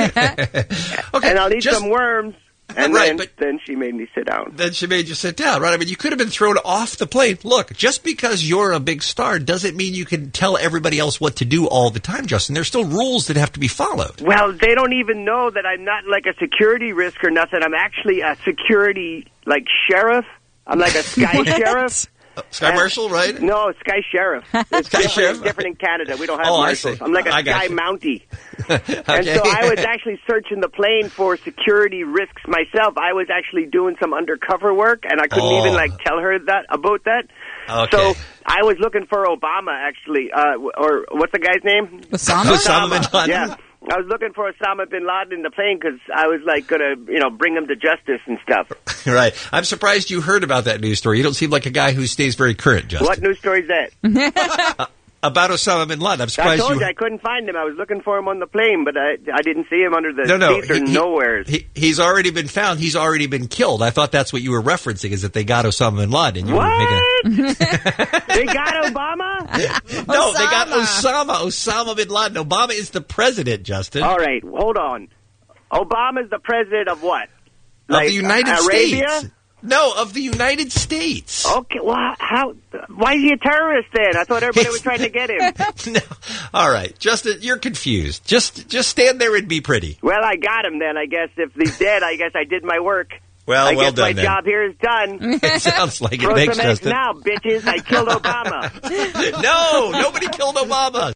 And I'll eat some worms. And then she made me sit down. Then she made you sit down, right? I mean, you could have been thrown off the plane. Look, just because you're a big star doesn't mean you can tell everybody else what to do all the time, Justin. There's still rules that have to be followed. Well, they don't even know that I'm not like a security risk or nothing. I'm actually a security, sheriff. I'm like a sky sheriff. Sky Marshal, right? No, Sky Sheriff. It's different in Canada. We don't have marshals. I'm like a Sky Mountie. Okay. And so I was actually searching the plane for security risks myself. I was actually doing some undercover work, and I couldn't even tell her about that. Okay. So I was looking for Obama, actually, or what's the guy's name? Osama bin Laden. Yeah. I was looking for Osama bin Laden in the plane because I was going to, bring him to justice and stuff. Right. I'm surprised you heard about that news story. You don't seem like a guy who stays very current, Justin. What news story is that? About Osama bin Laden. I'm surprised I told you I couldn't find him. I was looking for him on the plane, but I didn't see him under the seats or nowhere. He's already been found. He's already been killed. I thought that's what you were referencing, is that they got Osama bin Laden. You what? Were making They got Obama? No, they got Osama bin Laden. Obama is the president, Justin. All right, hold on. Obama's the president of what? Of the United Arabia? States. No, of the United States. Okay, well, why is he a terrorist then? I thought everybody was trying to get him. No. All right, Justin, you're confused. Just stand there and be pretty. Well, I got him then, I guess. If he's dead, I guess I did my work. Well, I well guess done, my then. job here is done. It sounds like Throw it makes some eggs Justin. now, bitches. I killed Obama. No, nobody killed Obama.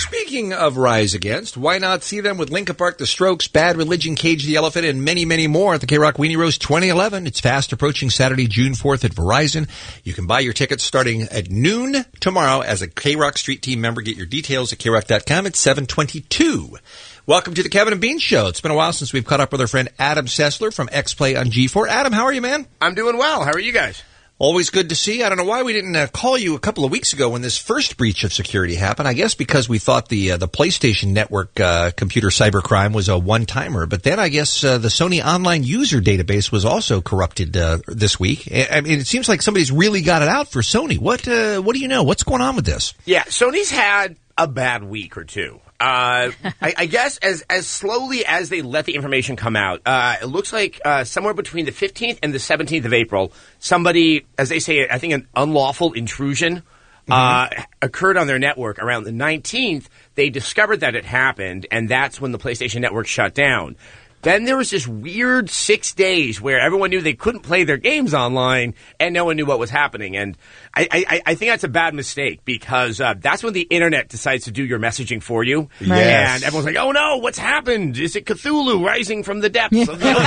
Speaking of Rise Against, why not see them with Linkin Park, The Strokes, Bad Religion, Cage the Elephant, and many, many more at the K-Rock Weenie Roast 2011. It's fast approaching Saturday, June 4th at Verizon. You can buy your tickets starting at noon tomorrow as a K-Rock Street Team member. Get your details at krock.com at 722. Welcome to the Kevin and Bean Show. It's been a while since we've caught up with our friend Adam Sessler from X-Play on G4. Adam, how are you, man? I'm doing well. How are you guys? Always good to see. I don't know why we didn't call you a couple of weeks ago when this first breach of security happened. I guess because we thought the PlayStation Network computer cybercrime was a one-timer. But then I guess the Sony online user database was also corrupted this week. I mean, it seems like somebody's really got it out for Sony. What do you know? What's going on with this? Yeah, Sony's had a bad week or two. I guess as slowly as they let the information come out, it looks like somewhere between the 15th and the 17th of April, somebody, as they say, I think an unlawful intrusion occurred on their network. Around the 19th, they discovered that it happened, and that's when the PlayStation Network shut down. Then there was this weird 6 days where everyone knew they couldn't play their games online and no one knew what was happening. And I think that's a bad mistake because that's when the internet decides to do your messaging for you. Yes. And everyone's like, oh no, what's happened? Is it Cthulhu rising from the depths of the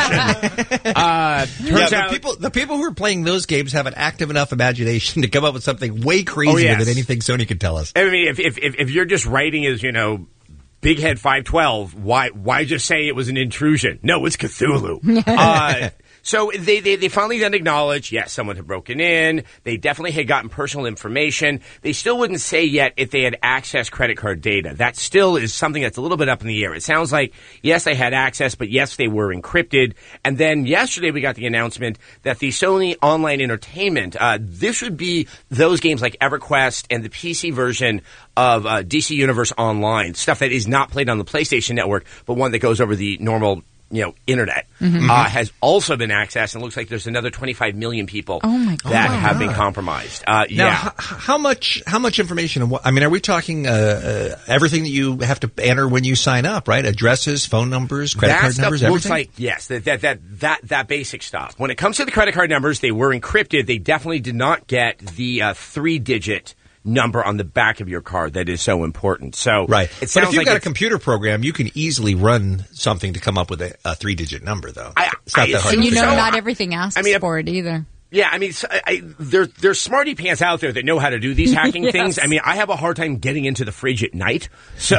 ocean? Turns out the people who are playing those games have an active enough imagination to come up with something way crazier than anything Sony could tell us. I mean, if you're just writing as, Big Head 512, why just say it was an intrusion? No, it's Cthulhu. So they finally then acknowledged, yes, someone had broken in. They definitely had gotten personal information. They still wouldn't say yet if they had accessed credit card data. That still is something that's a little bit up in the air. It sounds like, yes, they had access, but yes, they were encrypted. And then yesterday we got the announcement that the Sony Online Entertainment, this would be those games like EverQuest and the PC version of DC Universe Online, stuff that is not played on the PlayStation Network, but one that goes over the normal internet, has also been accessed, and it looks like there's another 25 million people that have been compromised. Now, how much information? I mean, are we talking everything that you have to enter when you sign up, right? Addresses, phone numbers, credit card numbers, everything? Looks like, yes, that basic stuff. When it comes to the credit card numbers, they were encrypted. They definitely did not get the 3-digit number on the back of your card that is so important. So right. It sounds but if you've like got a computer program, you can easily run something to come up with a 3-digit number, though. It's not that hard. And not everything asks for it either. Yeah, I mean, there's smarty pants out there that know how to do these hacking things. I mean, I have a hard time getting into the fridge at night, so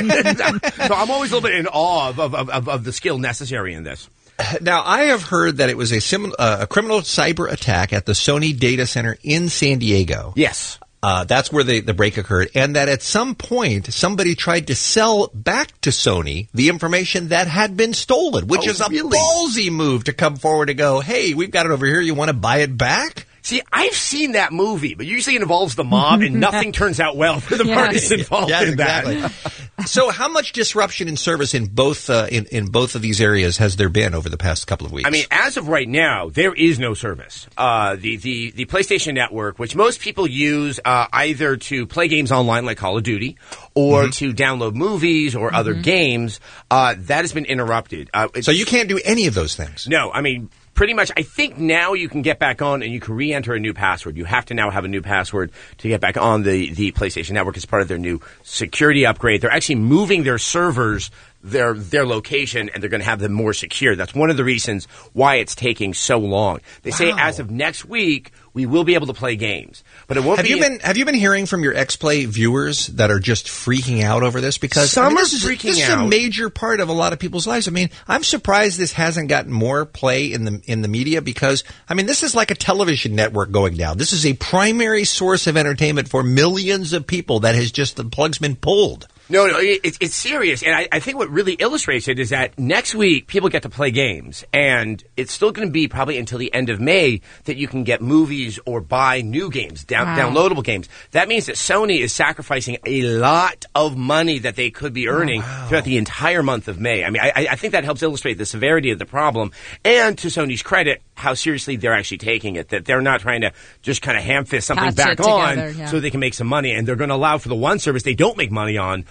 I'm always a little bit in awe of the skill necessary in this. Now, I have heard that it was a criminal cyber attack at the Sony data center in San Diego. Yes. That's where the break occurred, and that at some point somebody tried to sell back to Sony the information that had been stolen, which is a ballsy move to come forward and go, hey, we've got it over here. You want to buy it back? See, I've seen that movie, but usually it involves the mob, and nothing turns out well for the parties involved in that. So how much disruption in service in both in both of these areas has there been over the past couple of weeks? I mean, as of right now, there is no service. The PlayStation Network, which most people use either to play games online like Call of Duty or to download movies or other games, that has been interrupted. So you can't do any of those things? No, I mean, pretty much, I think now you can get back on and you can re-enter a new password. You have to now have a new password to get back on the PlayStation Network as part of their new security upgrade. They're actually moving their servers, their location, and they're going to have them more secure. That's one of the reasons why it's taking so long. They say as of next week, we will be able to play games. But it won't Have you been hearing from your X-Play viewers that are just freaking out over this? Because this is a major part of a lot of people's lives. I mean, I'm surprised this hasn't gotten more play in the media because, I mean, this is like a television network going down. This is a primary source of entertainment for millions of people that has just, the plug's been pulled. No, it's serious. And I think what really illustrates it is that next week people get to play games. And it's still going to be probably until the end of May that you can get movies or buy new games, downloadable games. That means that Sony is sacrificing a lot of money that they could be earning throughout the entire month of May. I mean, I think that helps illustrate the severity of the problem. And to Sony's credit, how seriously they're actually taking it, that they're not trying to just kind of ham-fist something back on so they can make some money. And they're going to allow for the one service they don't make money on,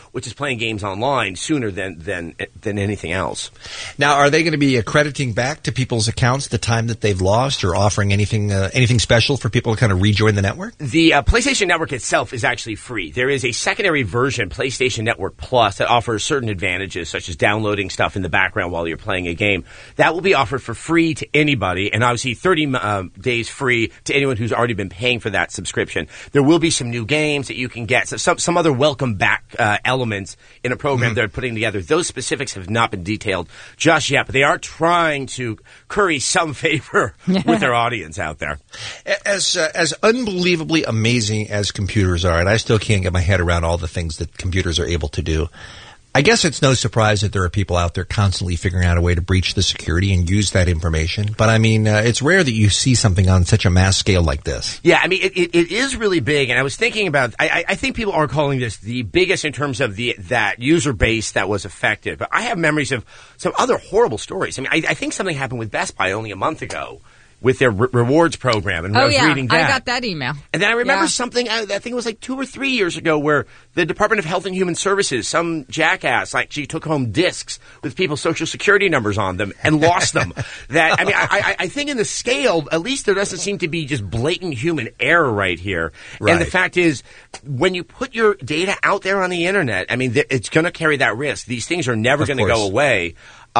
which is playing games online sooner than anything else. Now, are they going to be accrediting back to people's accounts the time that they've lost, or offering anything special for people to kind of rejoin the network? The PlayStation Network itself is actually free. There is a secondary version, PlayStation Network Plus, that offers certain advantages, such as downloading stuff in the background while you're playing a game. That will be offered for free to anybody, and obviously 30 days free to anyone who's already been paying for that subscription. There will be some new games that you can get, some other welcome back elements in a program they're putting together. Those specifics have not been detailed just yet, but they are trying to curry some favor with their audience out there. As unbelievably amazing as computers are, and I still can't get my head around all the things that computers are able to do, I guess it's no surprise that there are people out there constantly figuring out a way to breach the security and use that information. But I mean, it's rare that you see something on such a mass scale like this. Yeah, I mean, it is really big. And I was thinking about, I think people are calling this the biggest in terms of that user base that was affected. But I have memories of some other horrible stories. I mean, I think something happened with Best Buy only a month ago with their rewards program. And I was reading that. I got that email. And then I remember something, I think it was like 2 or 3 years ago, where the Department of Health and Human Services, some jackass, she took home discs with people's social security numbers on them and lost them. That, I mean, I think in the scale, at least there doesn't seem to be just blatant human error right here. Right. And the fact is, when you put your data out there on the internet, I mean, it's going to carry that risk. These things are never going to go away.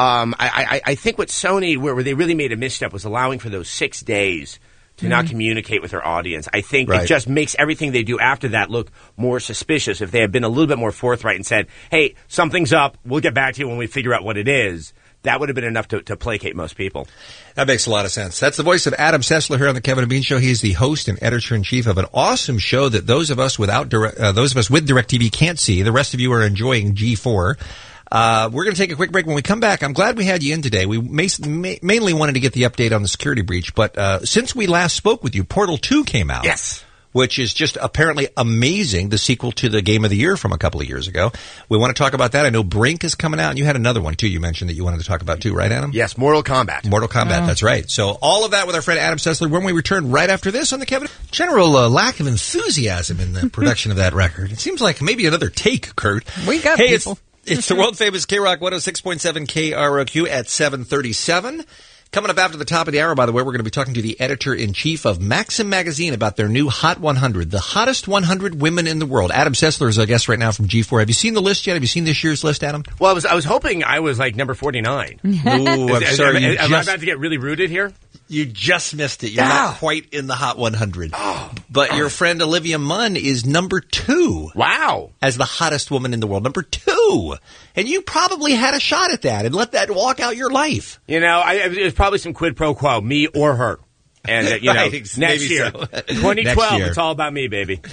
I think what Sony, where they really made a misstep, was allowing for those 6 days to not communicate with their audience. I think it just makes everything they do after that look more suspicious. If they had been a little bit more forthright and said, hey, something's up, we'll get back to you when we figure out what it is, that would have been enough to placate most people. That makes a lot of sense. That's the voice of Adam Sessler here on the Kevin and Bean Show. He's the host and editor-in-chief of an awesome show that those of us with DirecTV can't see. The rest of you are enjoying G4. We're going to take a quick break. When we come back, I'm glad we had you in today. We mainly wanted to get the update on the security breach, but since we last spoke with you, Portal 2 came out. Yes. Which is just apparently amazing, the sequel to the Game of the Year from a couple of years ago. We want to talk about that. I know Brink is coming out, and you had another one, too, you mentioned that you wanted to talk about, too, right, Adam? Yes, Mortal Kombat. Mortal Kombat, that's right. So all of that with our friend Adam Sessler when we return right after this on the Kevin. General lack of enthusiasm in the production of that record. It seems like maybe another take, Kurt. We got people. It's the world-famous K-Rock 106.7 KROQ at 7:37. Coming up after the top of the hour, by the way, we're going to be talking to the editor-in-chief of Maxim Magazine about their new Hot 100, the hottest 100 women in the world. Adam Sessler is our guest right now from G4. Have you seen the list yet? Have you seen this year's list, Adam? Well, I was hoping I was like number 49. Ooh, I'm sorry. Am I about to get really rooted here? You just missed it. You're not quite in the Hot 100. But your friend Olivia Munn is number 2. Wow. As the hottest woman in the world. Number 2. And you probably had a shot at that and let that walk out your life. You know, there's probably some quid pro quo, me or her. And, next year. So. 2012, next year. It's all about me, baby.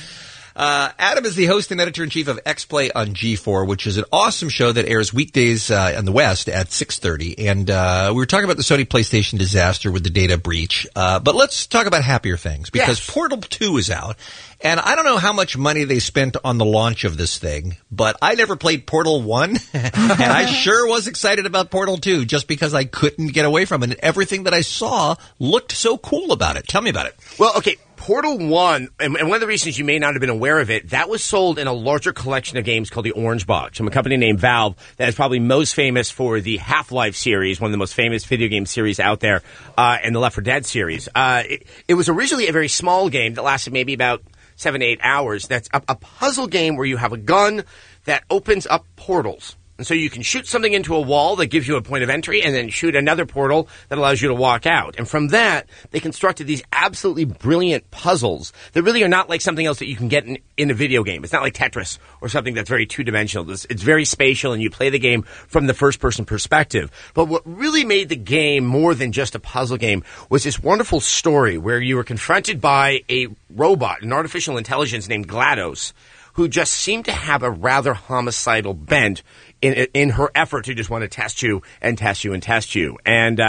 Adam is the host and editor-in-chief of X-Play on G4, which is an awesome show that airs weekdays in the West at 6:30. And we were talking about the Sony PlayStation disaster with the data breach. But let's talk about happier things, because Portal 2 is out. And I don't know how much money they spent on the launch of this thing, but I never played Portal 1, and I sure was excited about Portal 2 just because I couldn't get away from it. And everything that I saw looked so cool about it. Tell me about it. Well, okay. Portal 1, and one of the reasons you may not have been aware of it, that was sold in a larger collection of games called the Orange Box from a company named Valve that is probably most famous for the Half-Life series, one of the most famous video game series out there, and the Left 4 Dead series. It was originally a very small game that lasted maybe about 7 to 8 hours. That's a puzzle game where you have a gun that opens up portals. And so you can shoot something into a wall that gives you a point of entry and then shoot another portal that allows you to walk out. And from that, they constructed these absolutely brilliant puzzles that really are not like something else that you can get in a video game. It's not like Tetris or something that's very two-dimensional. It's very spatial, and you play the game from the first-person perspective. But what really made the game more than just a puzzle game was this wonderful story where you were confronted by a robot, an artificial intelligence named GLaDOS, who just seemed to have a rather homicidal bent in her effort to just want to test you and test you and test you. And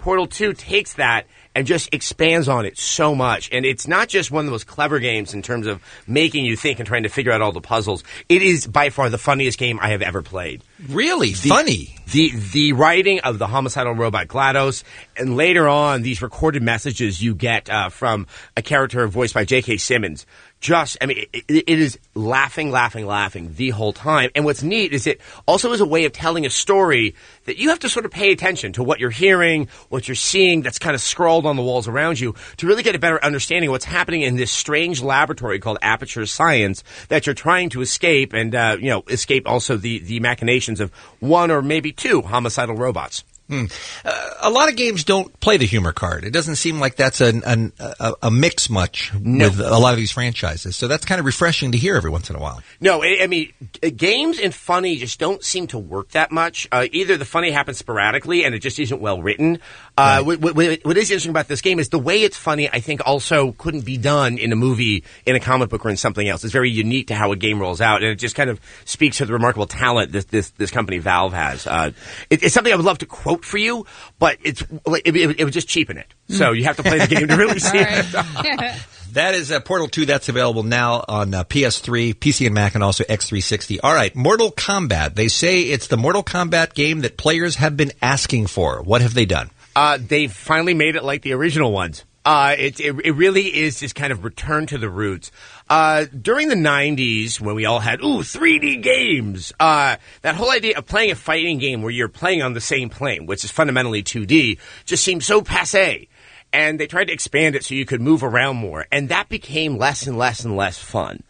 Portal 2 takes that and just expands on it so much. And it's not just one of the most clever games in terms of making you think and trying to figure out all the puzzles. It is by far the funniest game I have ever played. Really? Funny? The writing of the homicidal robot GLaDOS, and later on, these recorded messages you get from a character voiced by J.K. Simmons. It is laughing the whole time. And what's neat is it also is a way of telling a story that you have to sort of pay attention to what you're hearing, what you're seeing that's kind of scrawled on the walls around you to really get a better understanding of what's happening in this strange laboratory called Aperture Science that you're trying to escape and, escape also the machinations of one or maybe two homicidal robots. A lot of games don't play the humor card. It doesn't seem like that's a mix much with a lot of these franchises. So that's kind of refreshing to hear every once in a while. No, I mean, games and funny just don't seem to work that much. Either the funny happens sporadically and it just isn't well written. Right. What is interesting about this game is the way it's funny, I think, also couldn't be done in a movie, in a comic book, or in something else. It's very unique to how a game rolls out, and it just kind of speaks to the remarkable talent this company Valve has. It's something I would love to quote for you, but it would just cheapen it. So you have to play the game to really see it. That is Portal 2. That's available now on PS3, PC and Mac, and also X360. All right, Mortal Kombat. They say it's the Mortal Kombat game that players have been asking for. What have they done? They've finally made it like the original ones. It really is just kind of return to the roots. During the 90s, when we all had, 3D games, that whole idea of playing a fighting game where you're playing on the same plane, which is fundamentally 2D, just seemed so passé. And they tried to expand it so you could move around more. And that became less and less and less fun.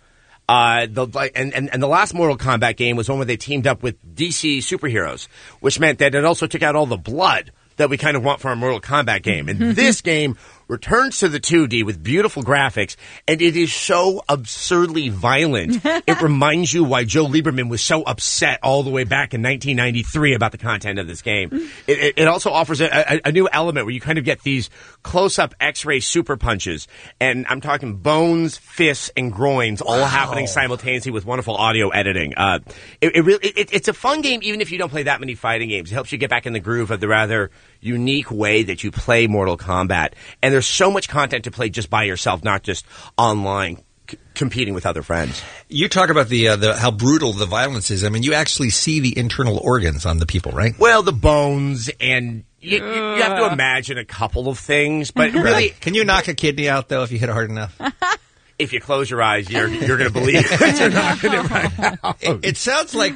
The last Mortal Kombat game was one where they teamed up with DC superheroes, which meant that it also took out all the blood that we kind of want for a Mortal Kombat game. And this game returns to the 2D with beautiful graphics, and it is so absurdly violent. It reminds you why Joe Lieberman was so upset all the way back in 1993 about the content of this game. It also offers a new element where you kind of get these close-up X-ray super punches, and I'm talking bones, fists, and groins all happening simultaneously with wonderful audio editing. It's a fun game even if you don't play that many fighting games. It helps you get back in the groove of the rather unique way that you play Mortal Kombat. And there's so much content to play just by yourself, not just online competing with other friends. You talk about the how brutal the violence is. I mean, you actually see the internal organs on the people, right? Well, the bones, and you have to imagine a couple of things, but really... Can you knock a kidney out, though, if you hit it hard enough? If you close your eyes, you're going to believe that you're knocking it right out. It sounds like,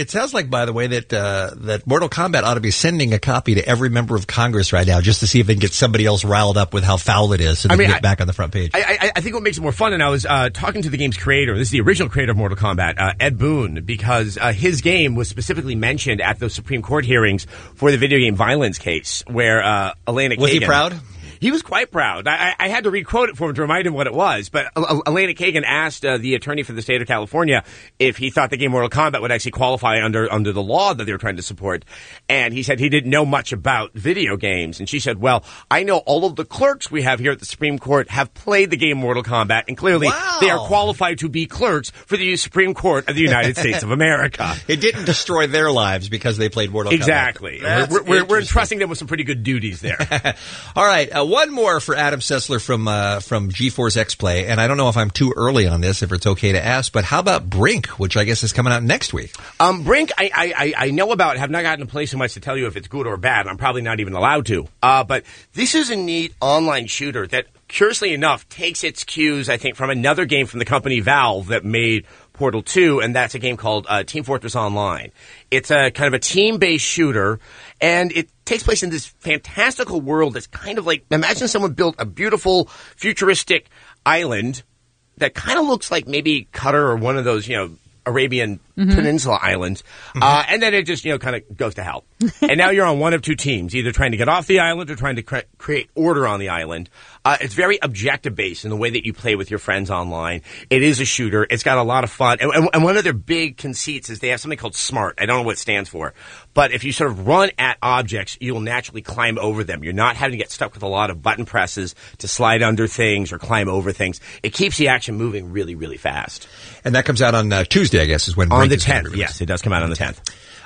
by the way, that Mortal Kombat ought to be sending a copy to every member of Congress right now just to see if they can get somebody else riled up with how foul it is so they can get back on the front page. I think what makes it more fun, and I was talking to the game's creator, this is the original creator of Mortal Kombat, Ed Boon, because his game was specifically mentioned at those Supreme Court hearings for the video game violence case, where Elena Kagan... Was he proud? He was quite proud. I had to re-quote it for him to remind him what it was. But Elena Kagan asked the attorney for the state of California if he thought the game Mortal Kombat would actually qualify under the law that they were trying to support. And he said he didn't know much about video games. And she said, well, I know all of the clerks we have here at the Supreme Court have played the game Mortal Kombat. And clearly they are qualified to be clerks for the Supreme Court of the United States of America. It didn't destroy their lives because they played Mortal Kombat. Exactly. We're entrusting them with some pretty good duties there. All right. One more for Adam Sessler from GeForce X-Play, and I don't know if I'm too early on this, if it's okay to ask, but how about Brink, which I guess is coming out next week? Brink, I know about, have not gotten to play so much to tell you if it's good or bad. I'm probably not even allowed to. But this is a neat online shooter that, curiously enough, takes its cues, I think, from another game from the company Valve that made Portal 2, and that's a game called Team Fortress Online. It's a kind of a team-based shooter, and it takes place in this fantastical world that's kind of like, imagine someone built a beautiful, futuristic island that kind of looks like maybe Qatar or one of those, Arabian Peninsula islands, and then it just, kind of goes to hell. And now you're on one of two teams, either trying to get off the island or trying to create order on the island. It's very objective-based in the way that you play with your friends online. It is a shooter. It's got a lot of fun. And one of their big conceits is they have something called SMART. I don't know what it stands for. But if you sort of run at objects, you'll naturally climb over them. You're not having to get stuck with a lot of button presses to slide under things or climb over things. It keeps the action moving really, really fast. And that comes out on Tuesday, I guess, is when on Brink the 10th. Yes, it does come out on the 10th.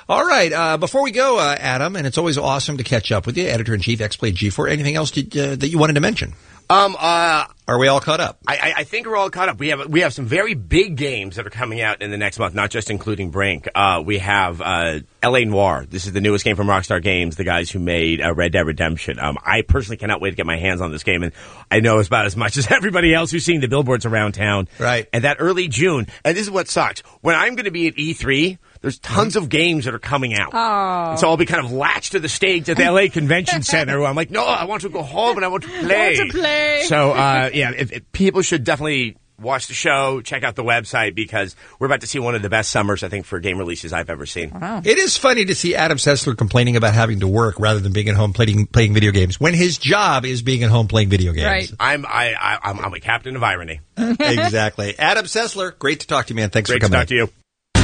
All right. Before we go, Adam, and it's always awesome to catch up with you, Editor-in-Chief, X-Play G4. Anything else that you wanted to mention? Are we all caught up? I think we're all caught up. We have some very big games that are coming out in the next month, not just including Brink. We have L.A. Noire. This is the newest game from Rockstar Games, the guys who made Red Dead Redemption. I personally cannot wait to get my hands on this game, and I know it's about as much as everybody else who's seeing the billboards around town. Right. And that early June, and this is what sucks. When I'm going to be at E3, there's tons of games that are coming out. Oh. And so I'll be kind of latched to the stage at the LA Convention Center where I'm like, no, I want to go home and I want to play. So, if people should definitely watch the show, check out the website, because we're about to see one of the best summers, I think, for game releases I've ever seen. Wow. It is funny to see Adam Sessler complaining about having to work rather than being at home playing video games when his job is being at home playing video games. Right. I'm a captain of irony. Exactly. Adam Sessler, great to talk to you, man. Thanks for coming. Great to talk to you.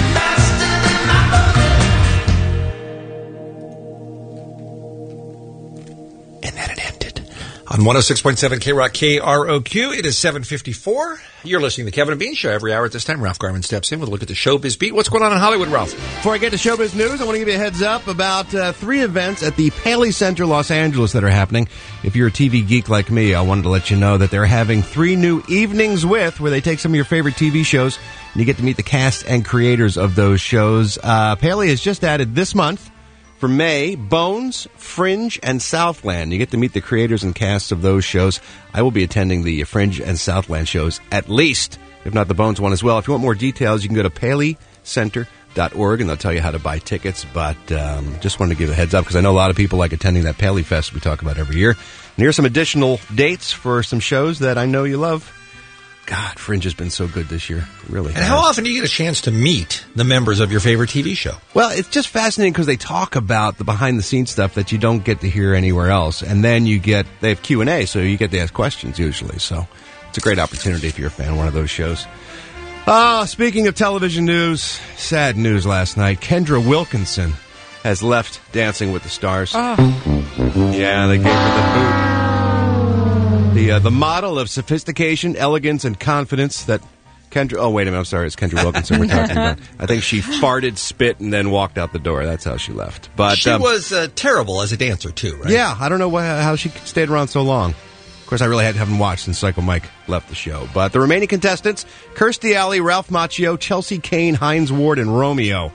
And then it ended. On 106.7 K-Rock KROQ, it is 7:54. You're listening to the Kevin and Bean Show. Every hour at this time, Ralph Garman steps in with a look at the showbiz beat. What's going on in Hollywood, Ralph? Before I get to showbiz news, I want to give you a heads up about 3 events at the Paley Center, Los Angeles that are happening. If you're a TV geek like me, I wanted to let you know that they're having 3 new evenings with, where they take some of your favorite TV shows, and you get to meet the cast and creators of those shows. Paley has just added this month, for May, Bones, Fringe, and Southland. You get to meet the creators and casts of those shows. I will be attending the Fringe and Southland shows at least, if not the Bones one as well. If you want more details, you can go to paleycenter.org, and they'll tell you how to buy tickets. But just wanted to give a heads up, because I know a lot of people like attending that Paley Fest we talk about every year. And here's some additional dates for some shows that I know you love. God, Fringe has been so good this year. Really. And how often do you get a chance to meet the members of your favorite TV show? Well, it's just fascinating because they talk about the behind-the-scenes stuff that you don't get to hear anywhere else. And then they have Q&A, so you get to ask questions usually. So it's a great opportunity if you're a fan of one of those shows. Speaking of television news, sad news last night. Kendra Wilkinson has left Dancing with the Stars. Oh. Yeah, they gave her the boot. The model of sophistication, elegance, and confidence that Kendra... Oh, wait a minute. I'm sorry. It's Kendra Wilkinson we're talking about. I think she farted, spit, and then walked out the door. That's how she left. But she was terrible as a dancer, too, right? Yeah. I don't know how she stayed around so long. Of course, I really haven't watched since Psycho Mike left the show. But the remaining contestants, Kirstie Alley, Ralph Macchio, Chelsea Kane, Hines Ward, and Romeo.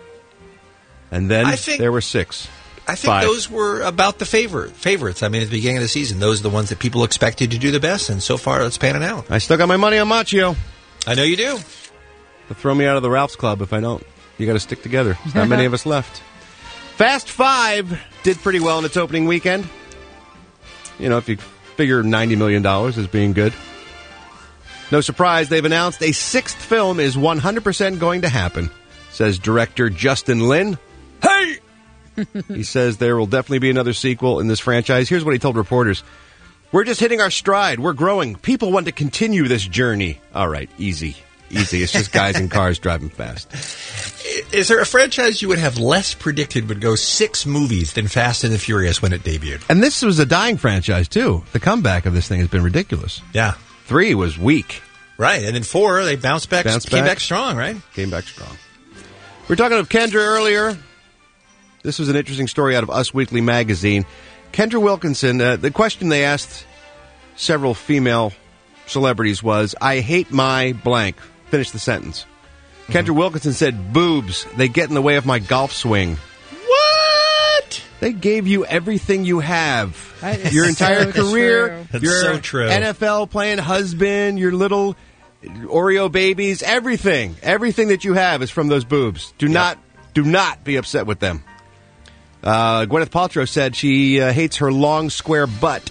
And then there were 6. I think those were about the favorites. I mean, at the beginning of the season, those are the ones that people expected to do the best, and so far it's panning out. I still got my money on Macchio. I know you do. They'll throw me out of the Ralph's Club if I don't. You got to stick together. There's not many of us left. Fast 5 did pretty well in its opening weekend. You know, if you figure $90 million as being good. No surprise, they've announced a 6th film is 100% going to happen, says director Justin Lin. Hey! He says there will definitely be another sequel in this franchise. Here's what he told reporters. We're just hitting our stride. We're growing. People want to continue this journey. All right, easy. It's just guys in cars driving fast. Is there a franchise you would have less predicted would go 6 movies than Fast and the Furious when it debuted? And this was a dying franchise, too. The comeback of this thing has been ridiculous. Yeah. 3 was weak. Right, and then 4, they came back strong, right? Came back strong. We were talking to Kendra earlier. This was an interesting story out of Us Weekly magazine. Kendra Wilkinson, the question they asked several female celebrities was, I hate my blank. Finish the sentence. Kendra Wilkinson said, boobs. They get in the way of my golf swing. What? They gave you everything you have. Your entire career. That's your so true. NFL playing husband, your little Oreo babies, everything. Everything that you have is from those boobs. Do not be upset with them. Gwyneth Paltrow said she hates her long, square butt.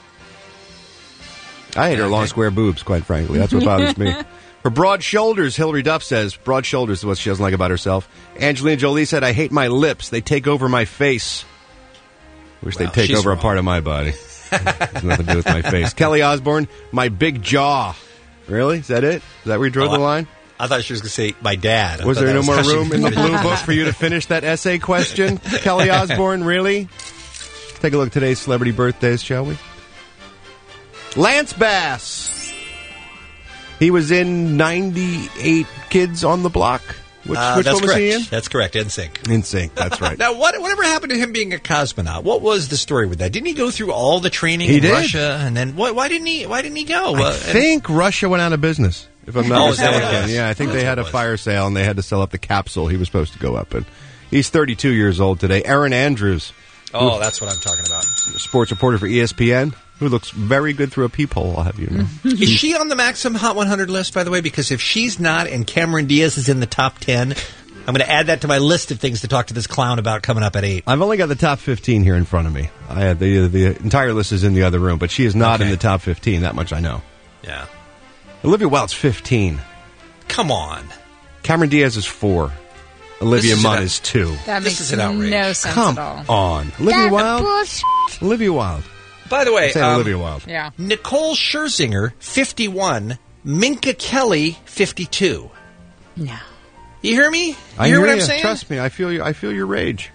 I hate her long, square boobs, quite frankly. That's what bothers me. Her broad shoulders, Hilary Duff says. Broad shoulders is what she doesn't like about herself. Angelina Jolie said, I hate my lips. They take over my face. Wish they'd take over a part of my body. Has nothing to do with my face. Kelly Osbourne, my big jaw. Really? Is that it? Is that where you drew the line? I thought she was going to say, my dad. Was there no more room in the blue book for you to finish that essay question? Kelly Osbourne, really? Let's take a look at today's celebrity birthdays, shall we? Lance Bass. He was in 98 Kids on the Block. Which that's one was correct. he in? That's correct. NSYNC. NSYNC. That's right. Now, whatever happened to him being a cosmonaut? What was the story with that? Didn't he go through all the training in Russia, and then why didn't he go? I think Russia went out of business. If I'm not mistaken, yeah, I think they had a fire sale and they had to sell up the capsule he was supposed to go up in. He's 32 years old today. Erin Andrews. Oh, that's what I'm talking about. Sports reporter for ESPN, who looks very good through a peephole, I'll have you know. Is she on the Maxim Hot 100 list, by the way? Because if she's not and Cameron Diaz is in the top 10, I'm going to add that to my list of things to talk to this clown about coming up at 8. I've only got the top 15 here in front of me. I had the entire list is in the other room, but she is not in the top 15. That much I know. Yeah. Olivia Wilde's 15. Come on. Cameron Diaz is 4. Olivia Munn is 2. That This makes is an outrage. no sense Come at all. on. Olivia Wilde? Olivia Wilde. By the way, I'm saying Olivia Wilde. Yeah. Nicole Scherzinger, 51. Minka Kelly, 52. No. You hear me? You I hear hear what I'm you. saying? Trust me, I feel your rage.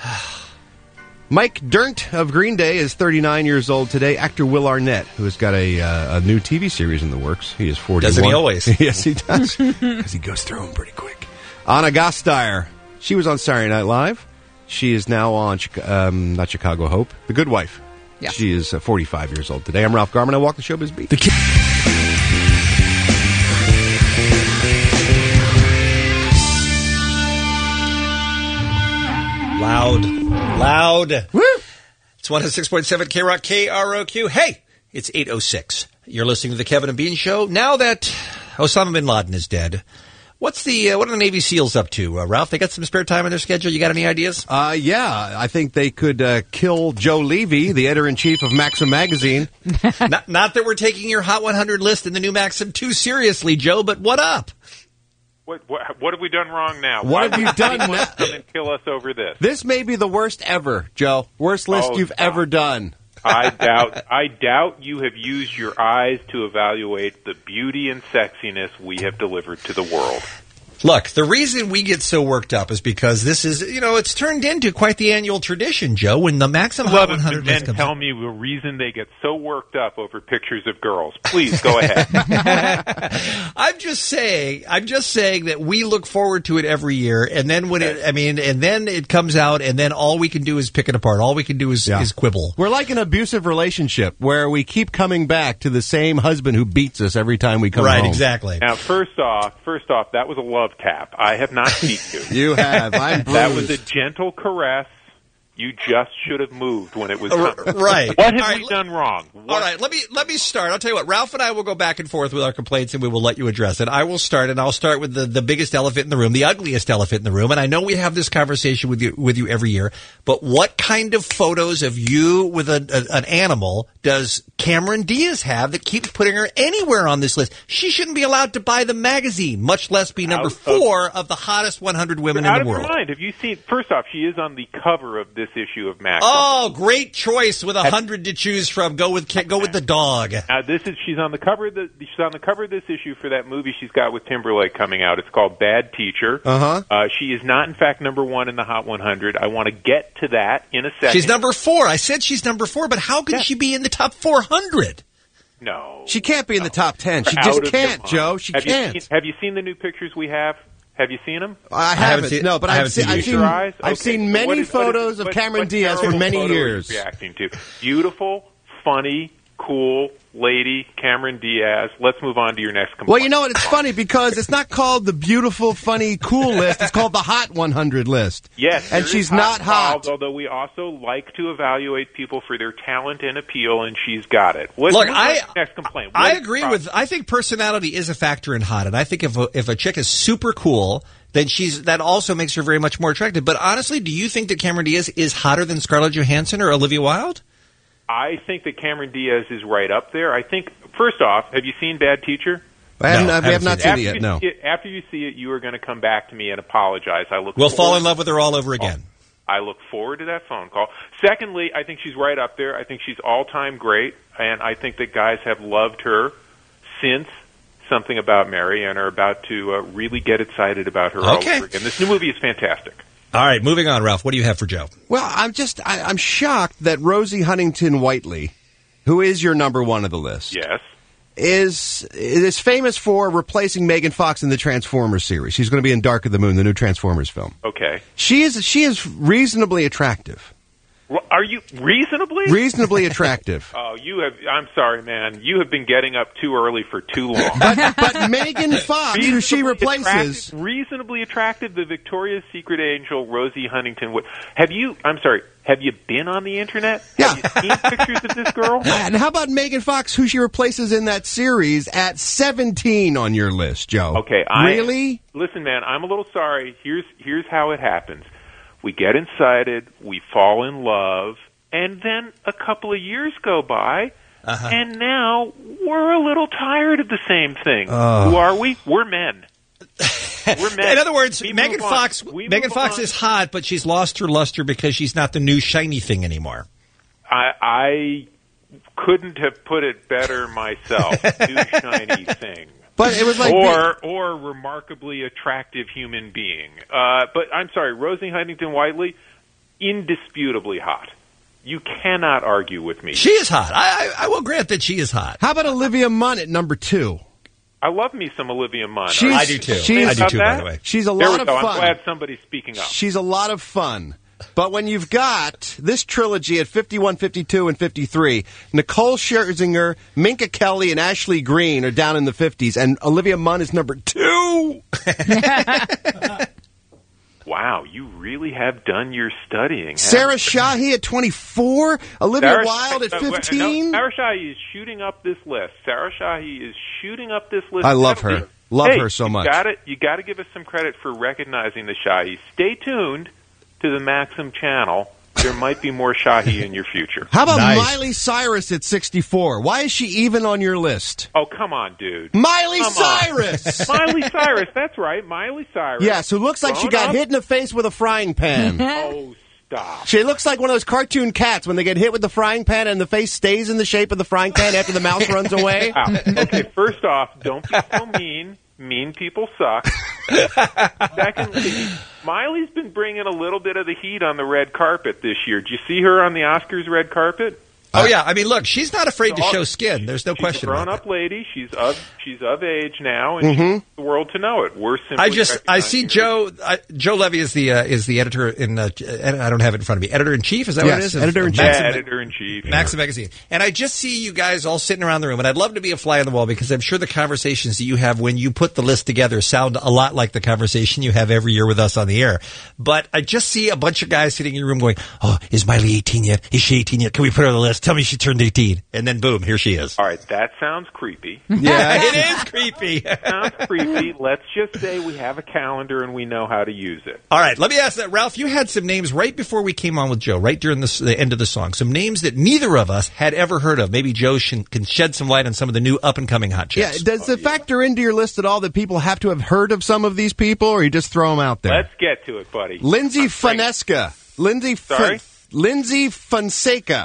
Mike Dirnt of Green Day is 39 years old today. Actor Will Arnett, who has got a new TV series in the works. He is 41. Doesn't he always? Yes, he does. Because he goes through them pretty quick. Anna Gasteyer. She was on Saturday Night Live. She is now on, not Chicago Hope, The Good Wife. Yeah. She is 45 years old today. I'm Ralph Garman. I walk the showbiz beat. Loud. Woo! It's 106.7 K-Rock, KROQ. Hey, it's 8:06. You're listening to the Kevin and Bean Show. Now that Osama bin Laden is dead, what are the Navy SEALs up to? Ralph, they got some spare time in their schedule? You got any ideas? Yeah, I think they could kill Joe Levy, the editor-in-chief of Maxim magazine. not that we're taking your Hot 100 list in the new Maxim too seriously, Joe, but what up? What have we done wrong now? What have you done now? Come and kill us over this. This may be the worst ever, Joe. Worst list you've ever done. I doubt you have used your eyes to evaluate the beauty and sexiness we have delivered to the world. Look, the reason we get so worked up is because this is, it's turned into quite the annual tradition, Joe, when the Maxim Hot 100 list comes tell me the reason they get so worked up over pictures of girls. Please, go ahead. I'm just saying that we look forward to it every year, and then and then it comes out, and then all we can do is pick it apart. All we can do is quibble. We're like an abusive relationship where we keep coming back to the same husband who beats us every time we come home. Right, exactly. Now, first off, that was a love tap. I have not beat you. You have. I'm bruised. That was a gentle caress. You just should have moved when it was coming. Right. What have we done wrong? All right, let me start. I'll tell you what. Ralph and I will go back and forth with our complaints, and we will let you address it. I will start, and I'll start with the biggest elephant in the room, the ugliest elephant in the room. And I know we have this conversation with you every year. But what kind of photos of you with an animal does Cameron Diaz have that keeps putting her anywhere on this list? She shouldn't be allowed to buy the magazine, much less be number 4 of the hottest 100 women in the world. Out of your mind. Have you seen? First off, she is on the cover of this issue of Maxim. Oh, great choice with 100 to choose from. Go with the dog. Now she's on the cover of this issue for that movie she's got with Timberlake coming out. It's called Bad Teacher. She is not, in fact, number 1 in the Hot 100. I want to get to that in a second. She's number 4. I said she's number 4, but how can she be in the top 400? No, she can't be in the top 10. She just can't, Joe. She can't. Have you seen the new pictures we have? Have you seen them? I haven't. No, but I've seen many photos of Cameron Diaz for many years. Reacting to beautiful, funny, cool lady Cameron Diaz. Let's move on to your next complaint. Well, you know what? It's funny because it's not called the beautiful, funny, cool list. It's called the Hot 100 list. Yes, and she's not hot. Although we also like to evaluate people for their talent and appeal, and she's got it. Next complaint. I think personality is a factor in hot, and I think if a chick is super cool, then that also makes her very much more attractive. But honestly, do you think that Cameron Diaz is hotter than Scarlett Johansson or Olivia Wilde? I think that Cameron Diaz is right up there. I think, first off, have you seen Bad Teacher? We have not seen it yet, no. After you see it, you are going to come back to me and apologize. We'll fall in love with her all over again. I look forward to that phone call. Secondly, I think she's right up there. I think she's all-time great, and I think that guys have loved her since Something About Mary and are about to really get excited about her all over again. This new movie is fantastic. All right, moving on, Ralph. What do you have for Joe? Well, I'm shocked that Rosie Huntington-Whiteley, who is your number 1 of the list, yes, is famous for replacing Megan Fox in the Transformers series. She's going to be in Dark of the Moon, the new Transformers film. Okay. She is reasonably attractive. Well, are you reasonably? Reasonably attractive. Oh, I'm sorry, man. You have been getting up too early for too long. But Megan Fox, who she replaces... Reasonably attractive, the Victoria's Secret angel, Rosie Huntington. Have you been on the internet? Yeah. Have you seen pictures of this girl? And how about Megan Fox, who she replaces in that series, at 17 on your list, Joe? Okay. Really? Listen, man, I'm a little sorry. Here's how it happens. We get incited, we fall in love, and then a couple of years go by, and now we're a little tired of the same thing. Who are we? We're men. We're men. In other words, Megan Fox is hot, but she's lost her luster because she's not the new shiny thing anymore. I couldn't have put it better myself. New shiny thing. But it was like or remarkably attractive human being. But I'm sorry, Rosie Huntington Whiteley, indisputably hot. You cannot argue with me. She is hot. I will grant that she is hot. How about Olivia Munn at number 2? I love me some Olivia Munn. I do too. I do too, by the way. She's a lot of fun. I'm glad somebody's speaking up. She's a lot of fun. But when you've got this trilogy at 51, 52, and 53, Nicole Scherzinger, Minka Kelly, and Ashley Greene are down in the 50s, and Olivia Munn is number 2. Wow, you really have done your studying. Sarah Shahi at 24, Olivia Wilde at 15. Sarah Shahi is shooting up this list. I love her. Love her so much. You got to give us some credit for recognizing the Shahi. Stay tuned to the Maxim channel. There might be more Shahi in your future. How about Miley Cyrus at 64? Why is she even on your list? Oh, come on, dude. Miley Cyrus! Miley Cyrus, that's right. Miley Cyrus. Yes, who looks like she got hit in the face with a frying pan. Oh, stop. She looks like one of those cartoon cats when they get hit with the frying pan and the face stays in the shape of the frying pan after the mouse runs away. Wow. Okay, first off, don't be so mean. Mean people suck. Secondly, Miley's been bringing a little bit of the heat on the red carpet this year. Did you see her on the Oscars red carpet? Oh, yeah. I mean, look, she's not afraid to show skin. There's no question about that. She's a grown-up lady. She's of age now, and she wants the world to know it. We're simply I see Joe Levy is the editor in I don't have it in front of me. Editor-in-chief, is that what it is? Editor-in-chief. Editor-in-chief. Maxim Magazine. And I just see you guys all sitting around the room, and I'd love to be a fly on the wall because I'm sure the conversations that you have when you put the list together sound a lot like the conversation you have every year with us on the air. But I just see a bunch of guys sitting in your room going, oh, is Miley 18 yet? Is she 18 yet? Can we put her on the list? Tell me she turned 18. And then, boom, here she is. All right, that sounds creepy. Yeah, it is creepy. Sounds creepy. Let's just say we have a calendar and we know how to use it. All right, let me ask that. Ralph, you had some names right before we came on with Joe, right during the end of the song. Some names that neither of us had ever heard of. Maybe Joe can shed some light on some of the new up-and-coming hot chicks. Yeah, does it factor into your list at all that people have to have heard of some of these people, or you just throw them out there? Let's get to it, buddy. Lindsay Fonseca. Lindsay Fonseca.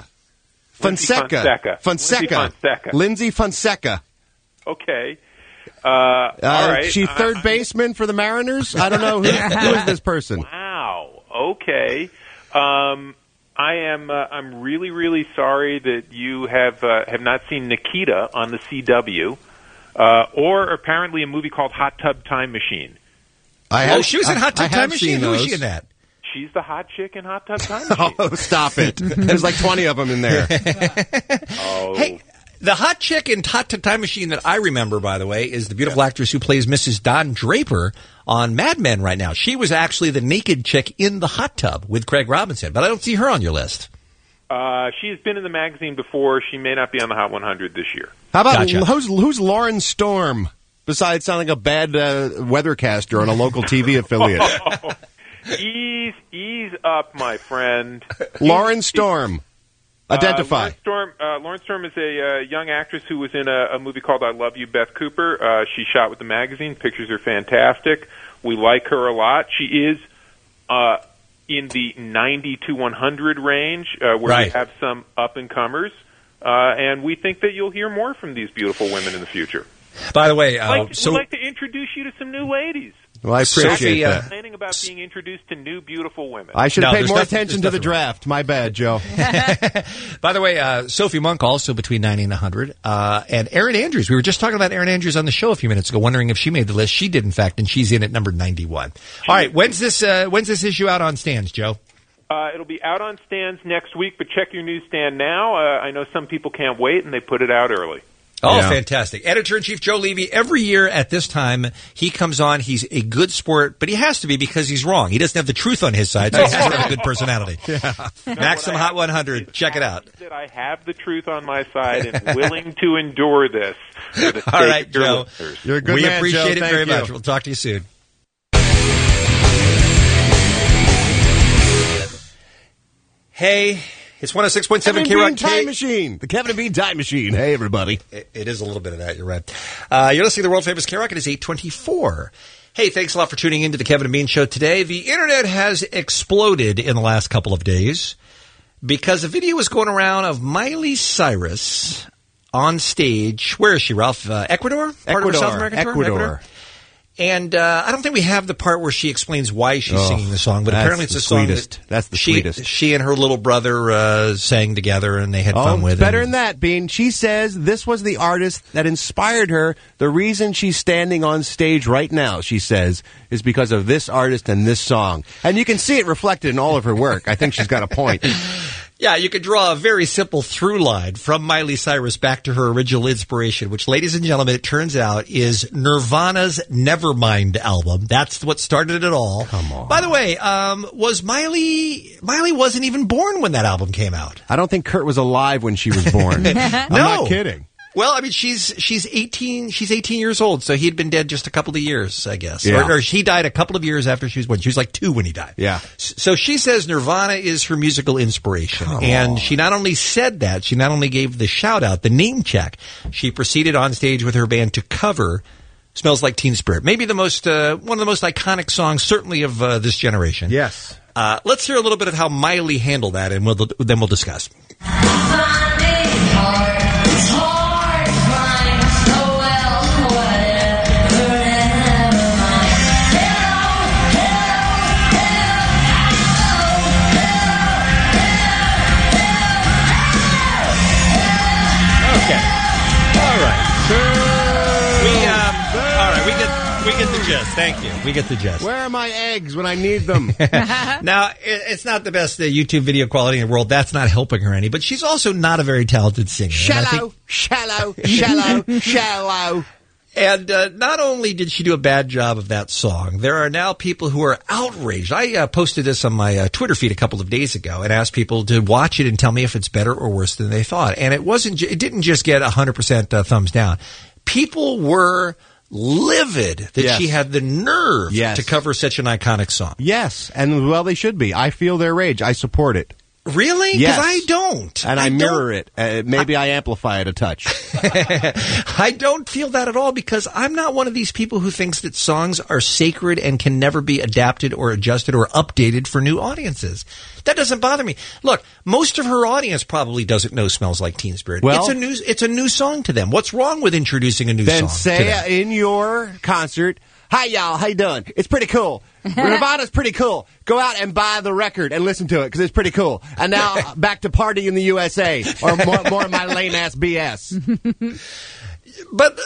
Lindsay Fonseca. Okay. All right. She's third baseman for the Mariners? I don't know. Who is this person? Wow. Okay. I'm really, really sorry that you have not seen Nikita on the CW, or apparently a movie called Hot Tub Time Machine. She was in Hot Tub Time Machine? Who was she in that? She's the hot chick in Hot Tub Time Machine. Oh, stop it. There's like 20 of them in there. Hey, the hot chick in Hot Tub Time Machine that I remember, by the way, is the beautiful actress who plays Mrs. Don Draper on Mad Men right now. She was actually the naked chick in the hot tub with Craig Robinson, but I don't see her on your list. She's been in the magazine before. She may not be on the Hot 100 this year. How about who's Lauren Storm, besides sounding like a bad weathercaster on a local TV affiliate? Ease up, my friend. Lauren Storm. Identify. Lauren Storm is a young actress who was in a movie called I Love You, Beth Cooper. She shot with the magazine. Pictures are fantastic. We like her a lot. She is in the 90 to 100 range, where we have some up-and-comers. And we think that you'll hear more from these beautiful women in the future. By the way, we'd like to introduce you to some new ladies. Well, I appreciate that. Complaining about being introduced to new, beautiful women. I should have paid more attention to the draft. My bad, Joe. By the way, Sophie Monk also between 90 and 100. And Erin Andrews. We were just talking about Erin Andrews on the show a few minutes ago, wondering if she made the list. She did, in fact, and she's in at number 91. All right, when's this issue out on stands, Joe? It'll be out on stands next week, but check your newsstand now. I know some people can't wait, and they put it out early. Oh, yeah. Fantastic. Editor-in-Chief Joe Levy, every year at this time, he comes on. He's a good sport, but he has to be because he's wrong. He doesn't have the truth on his side, so he has to have a good personality. Yeah. Maximum Hot 100. Check it out. That I have the truth on my side and willing to endure this for the sake All right, of your Joe. listeners. You're a good we man, appreciate Joe. it very Thank you. much. We'll talk to you soon. Hey, it's 106.7 Kevin K-Rock. Bean Time Machine. The Kevin and Bean Time Machine. Hey, everybody. It is a little bit of that. You're right. You're listening to the world-famous K-Rock. It is 8:24. Hey, thanks a lot for tuning into the Kevin and Bean Show today. The Internet has exploded in the last couple of days because a video is going around of Miley Cyrus on stage. Where is she, Ralph? Ecuador? Part of her South American tour? Ecuador. And I don't think we have the part where she explains why she's singing the song, but apparently it's a song that's the sweetest. She and her little brother sang together, and they had fun with it. Better than that, Bean. She says this was the artist that inspired her. The reason she's standing on stage right now, she says, is because of this artist and this song. And you can see it reflected in all of her work. I think she's got a point. Yeah, you could draw a very simple through line from Miley Cyrus back to her original inspiration, which, ladies and gentlemen, it turns out is Nirvana's Nevermind album. That's what started it all. Come on. By the way, was Miley wasn't even born when that album came out. I don't think Kurt was alive when she was born. I'm not kidding. Well, I mean, she's 18. She's 18 years old, so he'd been dead just a couple of years, I guess. Yeah. Or he died a couple of years after she was born. She was like 2 when he died. Yeah. So she says Nirvana is her musical inspiration, and she not only said that, she not only gave the shout out, the name check. She proceeded on stage with her band to cover "Smells Like Teen Spirit," maybe the most one of the most iconic songs, certainly of this generation. Yes. Let's hear a little bit of how Miley handled that, and then we'll discuss. We get the gist. Thank you. We get the gist. Where are my eggs when I need them? Now, it's not the best YouTube video quality in the world. That's not helping her any. But she's also not a very talented singer. Shallow. And not only did she do a bad job of that song, there are now people who are outraged. I posted this on my Twitter feed a couple of days ago and asked people to watch it and tell me if it's better or worse than they thought. And it didn't just get 100% thumbs down. People were livid that she had the nerve to cover such an iconic song. Yes, and well, they should be. I feel their rage. I support it. Really? Yes. Because I don't. And I mirror it. Maybe I amplify it a touch. I don't feel that at all because I'm not one of these people who thinks that songs are sacred and can never be adapted or adjusted or updated for new audiences. That doesn't bother me. Look, most of her audience probably doesn't know "Smells Like Teen Spirit." Well, it's a new song to them. What's wrong with introducing a new song? Then say in your concert, "Hi, y'all. How you doing? It's pretty cool. Nirvana's pretty cool. Go out and buy the record and listen to it because it's pretty cool." And now back to Party in the USA or more of my lame ass BS. But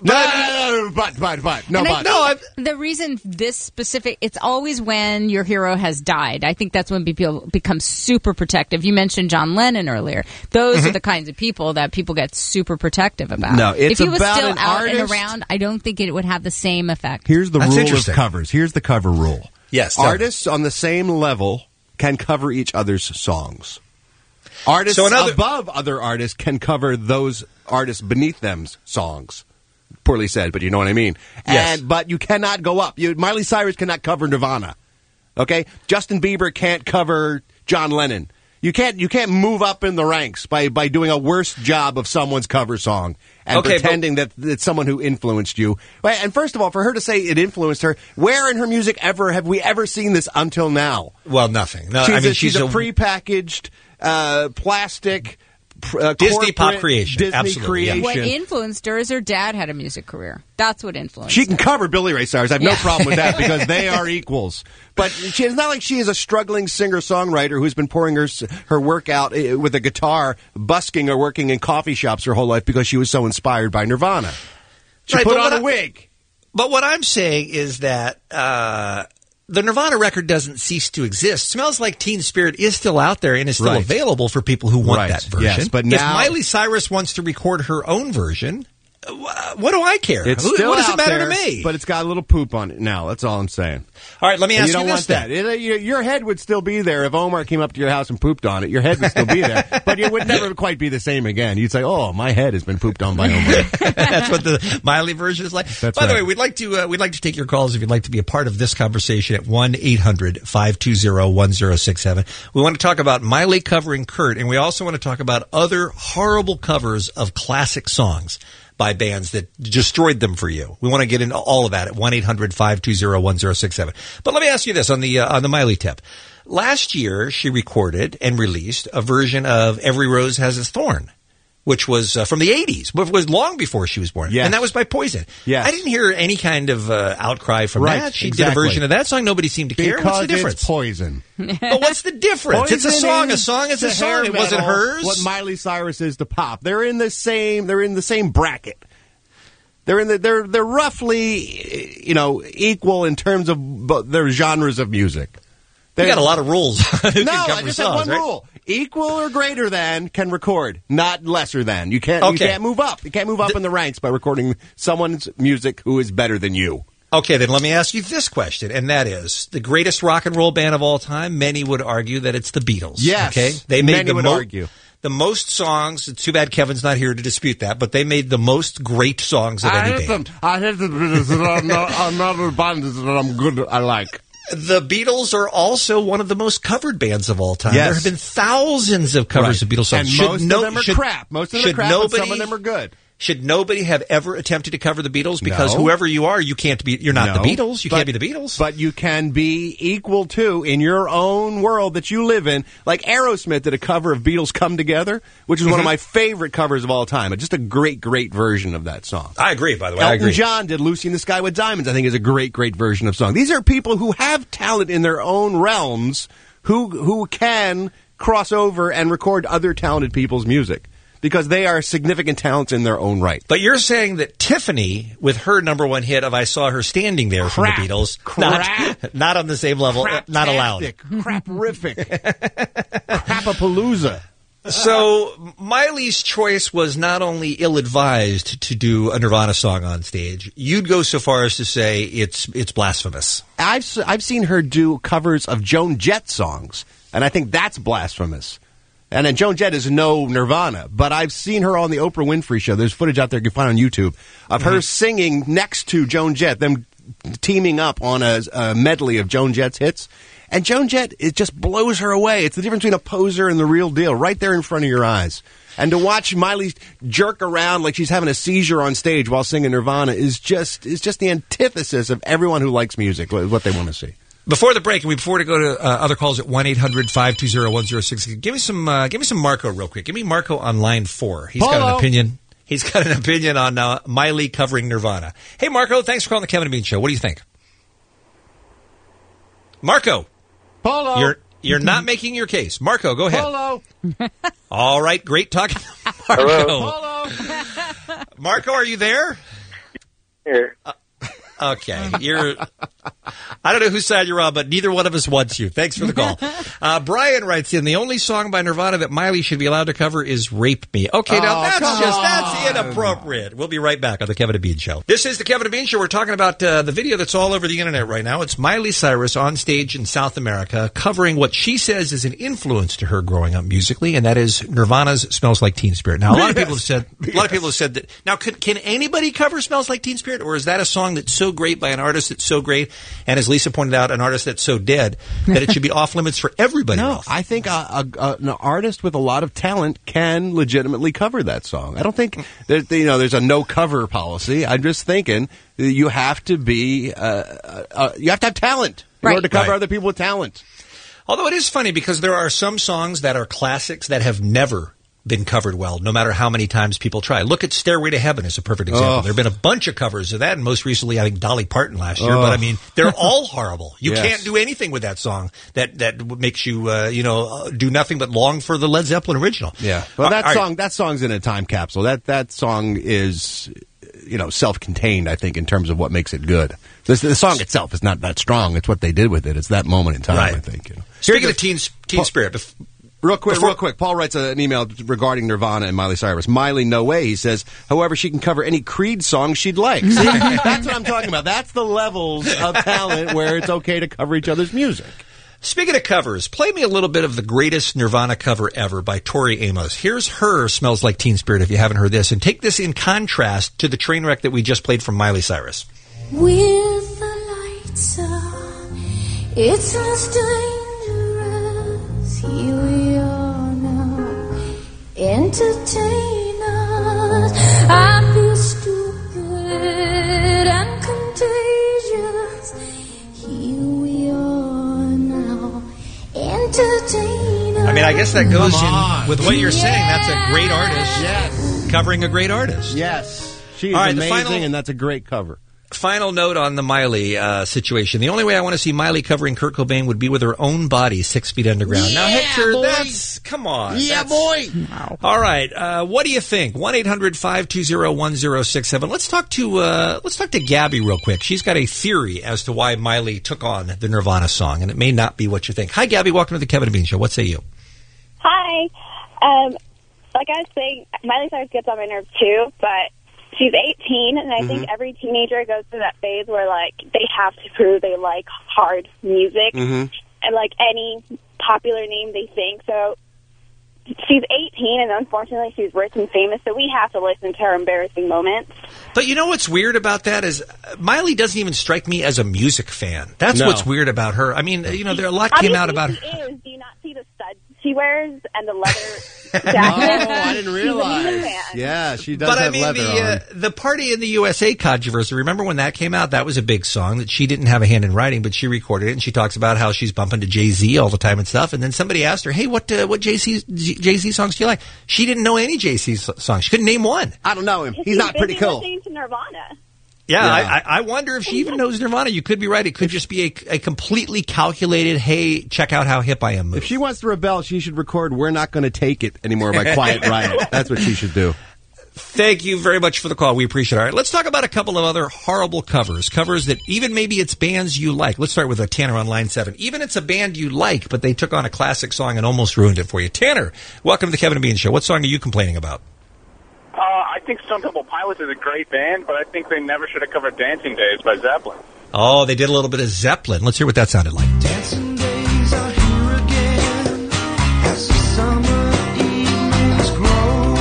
the reason this specific, it's always when your hero has died. I think that's when people become super protective. You mentioned John Lennon earlier. Those are the kinds of people that people get super protective about. No, it's if he was about still an out artist. and around, I don't think it would have the same effect. Here's the rule of covers. Here's the cover rule. Yes, artists on the same level can cover each other's songs. Artists above other artists can cover those artists beneath them's songs. Poorly said, but you know what I mean. Yes. But you cannot go up. Miley Cyrus cannot cover Nirvana. Okay? Justin Bieber can't cover John Lennon. You can't move up in the ranks by doing a worse job of someone's cover song and pretending that it's someone who influenced you. And first of all, for her to say it influenced her, where in her music have we ever seen this until now? Well, nothing. No, She's a prepackaged plastic Disney pop corporate creation. Disney Absolutely, yeah. creation. What influenced her is her dad had a music career. That's what influenced She can her. cover Billy Ray Cyrus. I have no problem with that because they are equals. But it's not like she is a struggling singer-songwriter who's been pouring her work out with a guitar, busking or working in coffee shops her whole life because she was so inspired by Nirvana. She put on a wig. But what I'm saying is that the Nirvana record doesn't cease to exist. Smells Like Teen Spirit is still out there and is still available for people who want that version. Yes, but if now, Miley Cyrus wants to record her own version, what do I care? It's What still does it out matter there, to me? But it's got a little poop on it now. That's all I'm saying. All right, let me ask you don't this want then. that. Your head would still be there if Omar came up to your house and pooped on it. Your head would still be there, but it would never quite be the same again. You'd say, "Oh, my head has been pooped on by Omar." That's what the Miley version is like. That's By the right. way, we'd like to take your calls if you'd like to be a part of this conversation at 1-800-520-1067. We want to talk about Miley covering Kurt, and we also want to talk about other horrible covers of classic songs by bands that destroyed them for you. We want to get into all of that at 1-800-520-1067. But let me ask you this on the Miley tip. Last year, she recorded and released a version of Every Rose Has Its Thorn, which was from the 80s, but it was long before she was born. Yes. And that was by Poison. Yes. I didn't hear any kind of outcry from Right, that. She exactly. did a version of that song. Nobody seemed to care. What's the Because difference? it's Poison. But what's the difference? It's a song. A song is a to hair song. It wasn't metal hers. What Miley Cyrus is to pop. They're in the same bracket. They're roughly, equal in terms of their genres of music. You got a lot of rules. No, I just have one rule: equal or greater than can record, not lesser than. You can't. You can't move up. You can't move up in the ranks by recording someone's music who is better than you. Okay, then let me ask you this question, and that is the greatest rock and roll band of all time. Many would argue that it's the Beatles. Yes, okay, they made many would argue. the most songs. It's too bad Kevin's not here to dispute that, but they made the most great songs of any band. I hate the Beatles. I'm not a band that I'm good. I like. The Beatles are also one of the most covered bands of all time. Yes. There have been thousands of covers of Beatles songs. And most of them are crap. Most of them are crap, but some of them are good. Should nobody have ever attempted to cover the Beatles? Because No. whoever you are, you're not the Beatles. You can't be the Beatles. But you can be equal to, in your own world that you live in. Like Aerosmith did a cover of Beatles Come Together, which is one of my favorite covers of all time. Just a great, great version of that song. I agree, by the way. Elton I agree. John did Lucy in the Sky with Diamonds, I think is a great, great version of song. These are people who have talent in their own realms who can cross over and record other talented people's music. Because they are significant talents in their own right. But you're saying that Tiffany, with her number one hit of I Saw Her Standing There from the Beatles, not on the same level, not allowed. Craperific. Crapapalooza. So Miley's choice was not only ill-advised to do a Nirvana song on stage. You'd go so far as to say it's blasphemous. I've seen her do covers of Joan Jett songs, and I think that's blasphemous. And then Joan Jett is no Nirvana, but I've seen her on the Oprah Winfrey Show. There's footage out there you can find on YouTube of her singing next to Joan Jett, them teaming up on a medley of Joan Jett's hits. And Joan Jett, it just blows her away. It's the difference between a poser and the real deal, right there in front of your eyes. And to watch Miley jerk around like she's having a seizure on stage while singing Nirvana is just the antithesis of everyone who likes music, what they want to see. Before the break, and before we go to other calls at 1-800-520-1066, give me some Marco real quick. Give me Marco on line 4. He's got an opinion. He's got an opinion on Miley covering Nirvana. Hey, Marco, thanks for calling the Kevin and Bean Show. What do you think? Marco. Polo. You're not making your case. Marco, go ahead. Polo. All right, great talking to Marco. Hello. Polo. Marco, are you there? Here. Okay, I don't know whose side you're on, but neither one of us wants you. Thanks for the call. Brian writes in, the only song by Nirvana that Miley should be allowed to cover is Rape Me. Okay, now that's inappropriate. We'll be right back on the Kevin and Bean Show. This is the Kevin and Bean Show. We're talking about the video that's all over the internet right now. It's Miley Cyrus on stage in South America covering what she says is an influence to her growing up musically, and that is Nirvana's Smells Like Teen Spirit. Now, a lot of people have said that. Now, can anybody cover Smells Like Teen Spirit, or is that a song that's so great by an artist that's so great, and as Lisa pointed out, an artist that's so dead that it should be off limits for everybody else? I think an artist with a lot of talent can legitimately cover that song. I don't think that there's a no cover policy. I'm just thinking you have to be you have to have talent in order to cover other people with talent. Although it is funny because there are some songs that are classics that have never been covered well, no matter how many times people try. Look at Stairway to Heaven as a perfect example. Oh. There have been a bunch of covers of that, and most recently, I think, Dolly Parton last year. But, I mean, they're all horrible. You can't do anything with that song that makes you, do nothing but long for the Led Zeppelin original. Yeah. Well, that song's in a time capsule. That song is, self-contained, I think, in terms of what makes it good. The song itself is not that strong. It's what they did with it. It's that moment in time, I think. Speaking of teen spirit... Real quick. Paul writes an email regarding Nirvana and Miley Cyrus. Miley, no way. He says, however, she can cover any Creed song she'd like. See, that's what I'm talking about. That's the levels of talent where it's okay to cover each other's music. Speaking of covers, play me a little bit of the greatest Nirvana cover ever by Tori Amos. Here's her Smells Like Teen Spirit, if you haven't heard this. And take this in contrast to the train wreck that we just played from Miley Cyrus. With the lights on, it's less dangerous. Here we are now, entertain us. I feel stupid and contagious. Here we are now, entertain us. I mean, I guess that goes in with what you're saying. That's a great artist. Yes. Covering a great artist. Yes. She is amazing, and that's a great cover. Final note on the Miley situation. The only way I want to see Miley covering Kurt Cobain would be with her own body 6 feet underground. Now, Hector, come on. Yeah, boy. No. All right. What do you think? 1-800-520-1067. Let's talk to Gabby real quick. She's got a theory as to why Miley took on the Nirvana song, and it may not be what you think. Hi, Gabby. Welcome to the Kevin and Bean Show. What say you? Hi. Like I was saying, Miley Cyrus gets on my nerves too, but she's 18, and I think every teenager goes through that phase where, they have to prove they like hard music and, any popular name they think. So she's 18, and unfortunately she's rich and famous, so we have to listen to her embarrassing moments. But you know what's weird about that is Miley doesn't even strike me as a music fan. That's what's weird about her. I mean, there a lot came out about her. Do you not see the studs she wears and the leather jacket? Oh, I didn't realize. Yeah, she does have leather on. The Party in the USA controversy, remember when that came out? That was a big song that she didn't have a hand in writing, but she recorded it, and she talks about how she's bumping to Jay-Z all the time and stuff. And then somebody asked her, hey, what Jay-Z songs do you like? She didn't know any Jay-Z songs. She couldn't name one. I don't know him. He's not pretty cool. Listening to Nirvana. Yeah. I wonder if she even knows Nirvana. You could be right. It could just be a completely calculated, hey, check out how hip I am move. If she wants to rebel, she should record We're Not Gonna Take It Anymore by Quiet Riot. That's what she should do. Thank you very much for the call. We appreciate it. All right, let's talk about a couple of other horrible covers that even maybe it's bands you like. Let's start with Tanner on line 7. Even it's a band you like, but they took on a classic song and almost ruined it for you. Tanner, welcome to the Kevin and Bean Show. What song are you complaining about? I think Stone Temple Pilots is a great band, but I think they never should have covered Dancing Days by Zeppelin. Oh, they did a little bit of Zeppelin. Let's hear what that sounded like. Dancing days are here again as the summer evenings grow.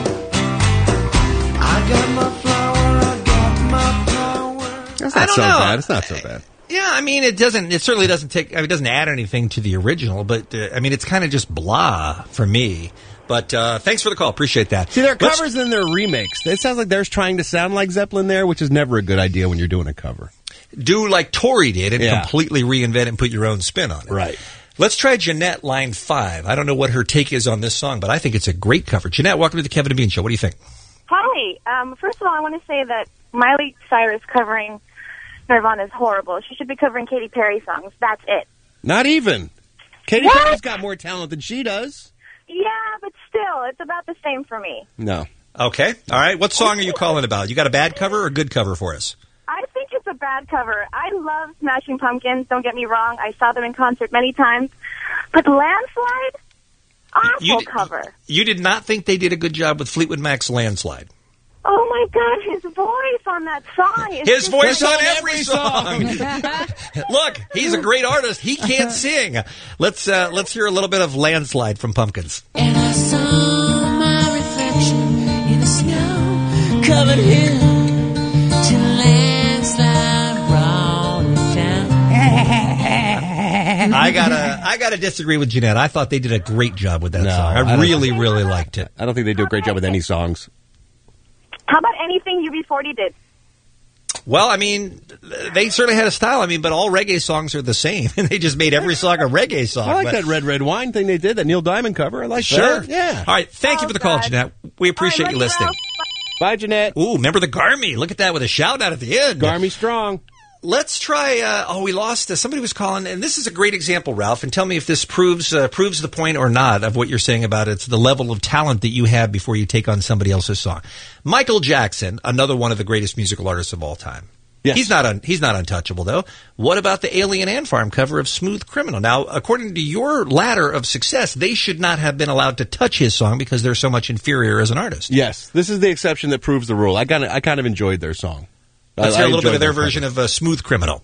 I got my flower, I got my power. That's not so bad. It's not so bad. Yeah, I mean, it certainly doesn't it doesn't add anything to the original, but it's kind of just blah for me. But thanks for the call. Appreciate that. See, there are covers and there are remakes. It sounds like they're trying to sound like Zeppelin there, which is never a good idea when you're doing a cover. Do like Tori did and completely reinvent and put your own spin on it. Right. Let's try Jeanette, line 5. I don't know what her take is on this song, but I think it's a great cover. Jeanette, welcome to the Kevin and Bean Show. What do you think? Hi. First of all, I want to say that Miley Cyrus covering Nirvana is horrible. She should be covering Katy Perry songs. That's it. Not even. Katy Perry's got more talent than she does. Yeah, but still, it's about the same for me. No. Okay. All right. What song are you calling about? You got a bad cover or a good cover for us? I think it's a bad cover. I love Smashing Pumpkins. Don't get me wrong. I saw them in concert many times. But Landslide? Awful cover. You did not think they did a good job with Fleetwood Mac's Landslide? Oh, my God. His voice on that song is His voice on every song. Look, he's a great artist. He can't sing. Let's hear a little bit of Landslide from Pumpkins. And I saw my reflection in the snow-covered hill till landslide brought it down. I gotta disagree with Jeanette. I thought they did a great job with that song. I really liked it. I don't think they do a great job with any songs. How about anything UB40 did? Well, I mean, they certainly had a style. I mean, but all reggae songs are the same, and they just made every song a reggae song. I like But- that Red Red Wine thing they did, that Neil Diamond cover. I like Sure. that. Yeah. All right. Thank you for the call, Jeanette. We appreciate you listening. Bye, Jeanette. Ooh, remember the Garmy. Look at that with a shout out at the end. Garmy strong. Let's try. We lost. Somebody was calling, and this is a great example, Ralph. And tell me if this proves the point or not of what you're saying about it's the level of talent that you have before you take on somebody else's song. Michael Jackson, another one of the greatest musical artists of all time. Yes. He's not untouchable though. What about the Alien Ant Farm cover of Smooth Criminal? Now, according to your ladder of success, they should not have been allowed to touch his song because they're so much inferior as an artist. Yes, this is the exception that proves the rule. I kind of enjoyed their song. Let's hear a little bit of their enjoyed version of Smooth Criminal.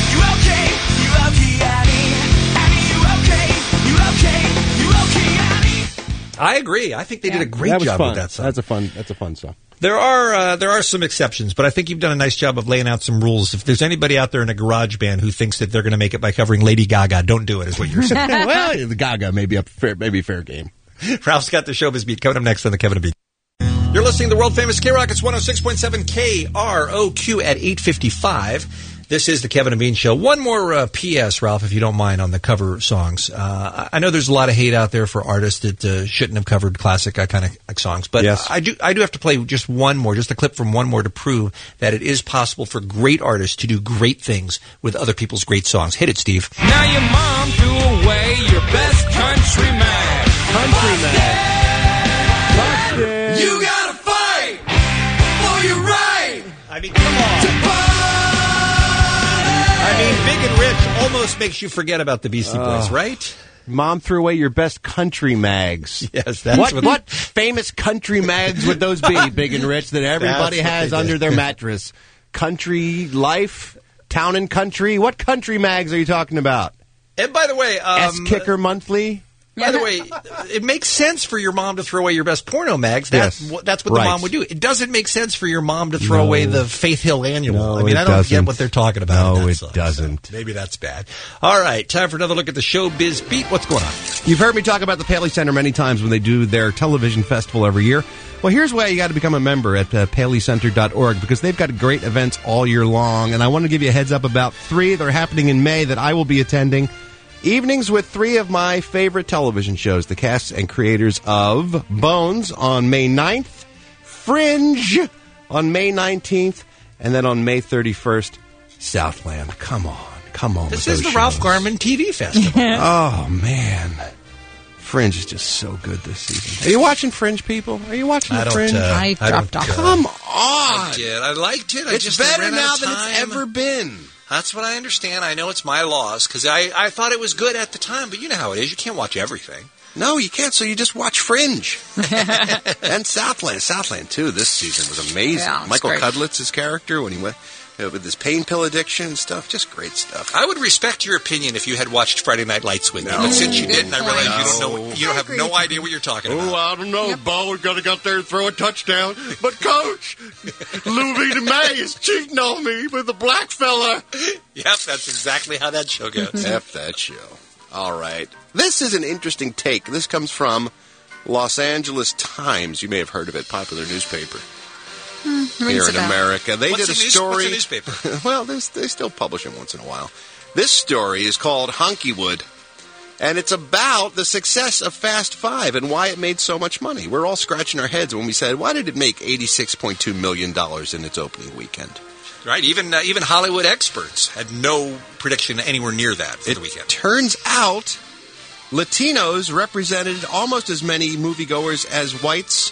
I agree. I think they did a great That was job fun. with that song. That's a fun song. There are some exceptions, but I think you've done a nice job of laying out some rules. If there's anybody out there in a garage band who thinks that they're going to make it by covering Lady Gaga, don't do it, is what you're saying. Well, the Gaga may be fair game. Ralph's got the showbiz beat coming up next on the Kevin and Beat. You're listening to the world-famous K-Rock. It's 106.7 KROQ at 8:55. This is the Kevin and Bean Show. One more P.S., Ralph, if you don't mind, on the cover songs. I know there's a lot of hate out there for artists that shouldn't have covered classic iconic songs, but Yes. I do have to play just one more, just a clip from one more to prove that it is possible for great artists to do great things with other people's great songs. Hit it, Steve. Now your mom threw away your best country mag. You gotta fight for your right. I mean, come on. I mean, Big and Rich almost makes you forget about the Beastie Boys, right? Mom threw away your best country mags. Yes, that's what famous country mags would those be, Big and Rich, that everybody That's what has they under did. their mattress? Country Life, Town and Country. What country mags are you talking about? And by the way, S-Kicker Monthly. By the way, it makes sense for your mom to throw away your best porno mags. That's Yes. what the Right. mom would do. It doesn't make sense for your mom to throw No. away the Faith Hill Annual. No, I mean, it I don't get doesn't. what they're talking about. No, in that it song, doesn't. so maybe that's bad. All right, time for another look at the Showbiz Beat. What's going on? You've heard me talk about the Paley Center many times when they do their television festival every year. Well, here's why you got to become a member at paleycenter.org, because they've got great events all year long. And I want to give you a heads up about 3 that are happening in May that I will be attending. Evenings with 3 of my favorite television shows, the casts and creators of Bones on May 9th, Fringe on May 19th, and then on May 31st, Southland. Come on. This with is those the Ralph shows. Garman TV Festival. Oh, man. Fringe is just so good this season. Are you watching Fringe, people? Are you watching the Fringe? I dropped off. Come on. I did. I liked it. It's just better ran out now of than it's time. ever been. That's what I understand. I know it's my loss because I thought it was good at the time, but you know how it is. You can't watch everything. No, you can't, so you just watch Fringe. And Southland. Southland, too, this season was amazing. Yeah, it's Michael great. Cudlitz's character when he went with his pain pill addiction and stuff, just great stuff. I would respect your opinion if you had watched Friday Night Lights with me, but since you didn't, I realize you don't have no idea what you're talking about. I don't know, Bo. We're going to go up there and throw a touchdown. But, Coach, Louis DeMay is cheating on me with a black fella. Yep, that's exactly how that show goes. F that show. All right. This is an interesting take. This comes from Los Angeles Times. You may have heard of it, popular newspaper here in America. They did a story. What's a newspaper? Well, they still publish them once in a while. This story is called Honkywood, and it's about the success of Fast Five and why it made so much money. We're all scratching our heads when we said, why did it make $86.2 million in its opening weekend? Right, even Hollywood experts had no prediction anywhere near that for the weekend. Turns out Latinos represented almost as many moviegoers as whites,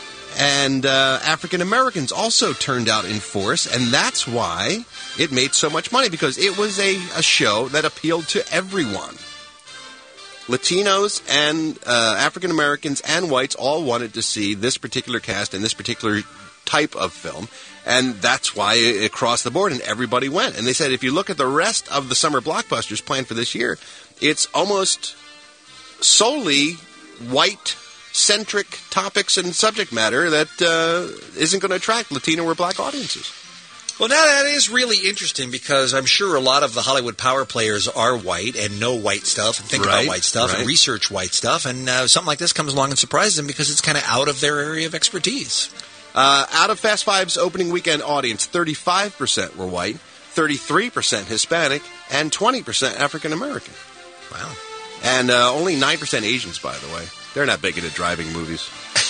and African Americans also turned out in force, and that's why it made so much money, because it was a show that appealed to everyone. Latinos and African Americans and whites all wanted to see this particular cast and this particular type of film, and that's why it crossed the board and everybody went. And they said if you look at the rest of the summer blockbusters planned for this year, it's almost solely white-centric topics and subject matter that isn't going to attract Latino or black audiences. Well, now that is really interesting because I'm sure a lot of the Hollywood power players are white and know white stuff and think about white stuff and research white stuff, and something like this comes along and surprises them because it's kind of out of their area of expertise. Out of Fast Five's opening weekend audience, 35% were white, 33% Hispanic, and 20% African American. Wow. And only 9% Asians, by the way. They're not big into driving movies.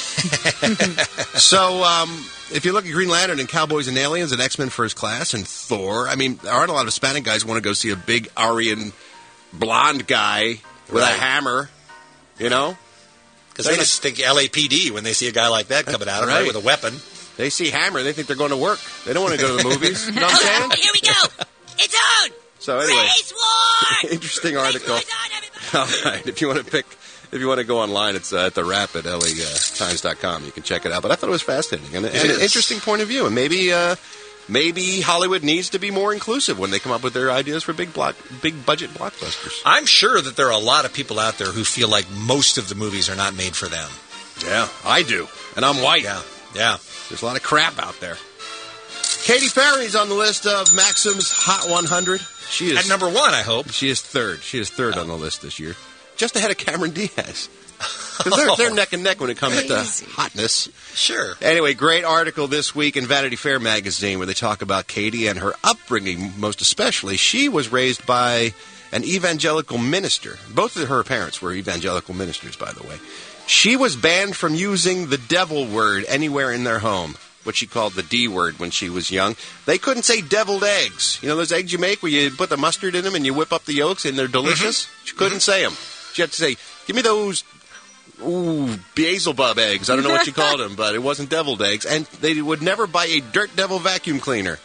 So, if you look at Green Lantern and Cowboys and Aliens and X-Men First Class and Thor, I mean, there aren't a lot of Hispanic guys who want to go see a big Aryan blonde guy with a hammer, you know? Because they just think LAPD when they see a guy like that coming out right with a weapon. They see hammer, they think they're going to work. They don't want to go to the movies. You know what I'm saying? Here we go. It's on. So anyway, Race war. interesting article. All right, if you want to go online, it's at the Wrap at LATimes.com. You can check it out. But I thought it was fascinating and an interesting point of view. And maybe Hollywood needs to be more inclusive when they come up with their ideas for big budget blockbusters. I'm sure that there are a lot of people out there who feel like most of the movies are not made for them. Yeah, I do. And I'm white. Yeah. There's a lot of crap out there. Katy Perry's on the list of Maxim's Hot 100. She is at number 1, I hope. She is third. She is third on the list this year. Just ahead of Cameron Diaz. Because they're neck and neck when it comes to hotness. Sure. Anyway, great article this week in Vanity Fair magazine where they talk about Katy and her upbringing, most especially. She was raised by an evangelical minister. Both of her parents were evangelical ministers, by the way. She was banned from using the devil word anywhere in their home, what she called the D word when she was young. They couldn't say deviled eggs. You know those eggs you make where you put the mustard in them and you whip up the yolks and they're delicious? Mm-hmm. She couldn't say them. She had to say, give me those Beelzebub eggs. I don't know what she called them, but it wasn't deviled eggs. And they would never buy a Dirt Devil vacuum cleaner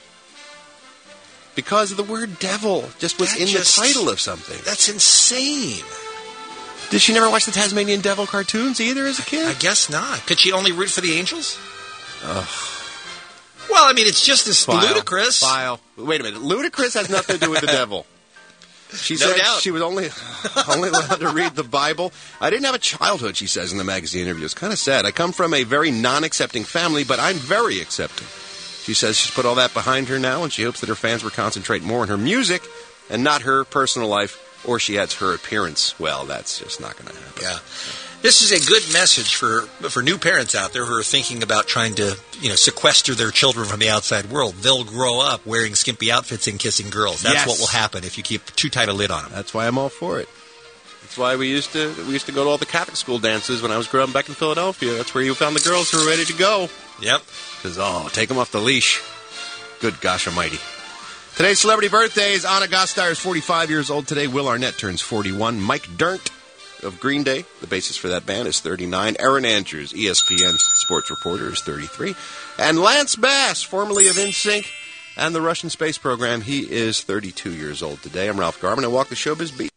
because of the word devil just was in the title of something. That's insane. Did she never watch the Tasmanian Devil cartoons either as a kid? I guess not. Could she only root for the angels? Ugh. Well, I mean, it's just as ludicrous. Wait a minute. Ludicrous has nothing to do with the devil. She said she was only allowed to read the Bible. I didn't have a childhood, she says in the magazine interview. It's kind of sad. I come from a very non-accepting family, but I'm very accepting. She says she's put all that behind her now, and she hopes that her fans will concentrate more on her music and not her personal life, or she adds her appearance. Well, that's just not going to happen. Yeah. This is a good message for new parents out there who are thinking about trying to, sequester their children from the outside world. They'll grow up wearing skimpy outfits and kissing girls. That's what will happen if you keep too tight a lid on them. That's why I'm all for it. That's why we used to go to all the Catholic school dances when I was growing up back in Philadelphia. That's where you found the girls who were ready to go. Yep. Because, take them off the leash. Good gosh almighty. Today's celebrity birthdays. Anna Gasteyer is 45 years old today. Will Arnett turns 41. Mike Dirnt of Green Day, the bassist for that band, is 39. Aaron Andrews, ESPN sports reporter, is 33. And Lance Bass, formerly of NSYNC and the Russian space program, he is 32 years old today. I'm Ralph Garman. I walk the showbiz beat.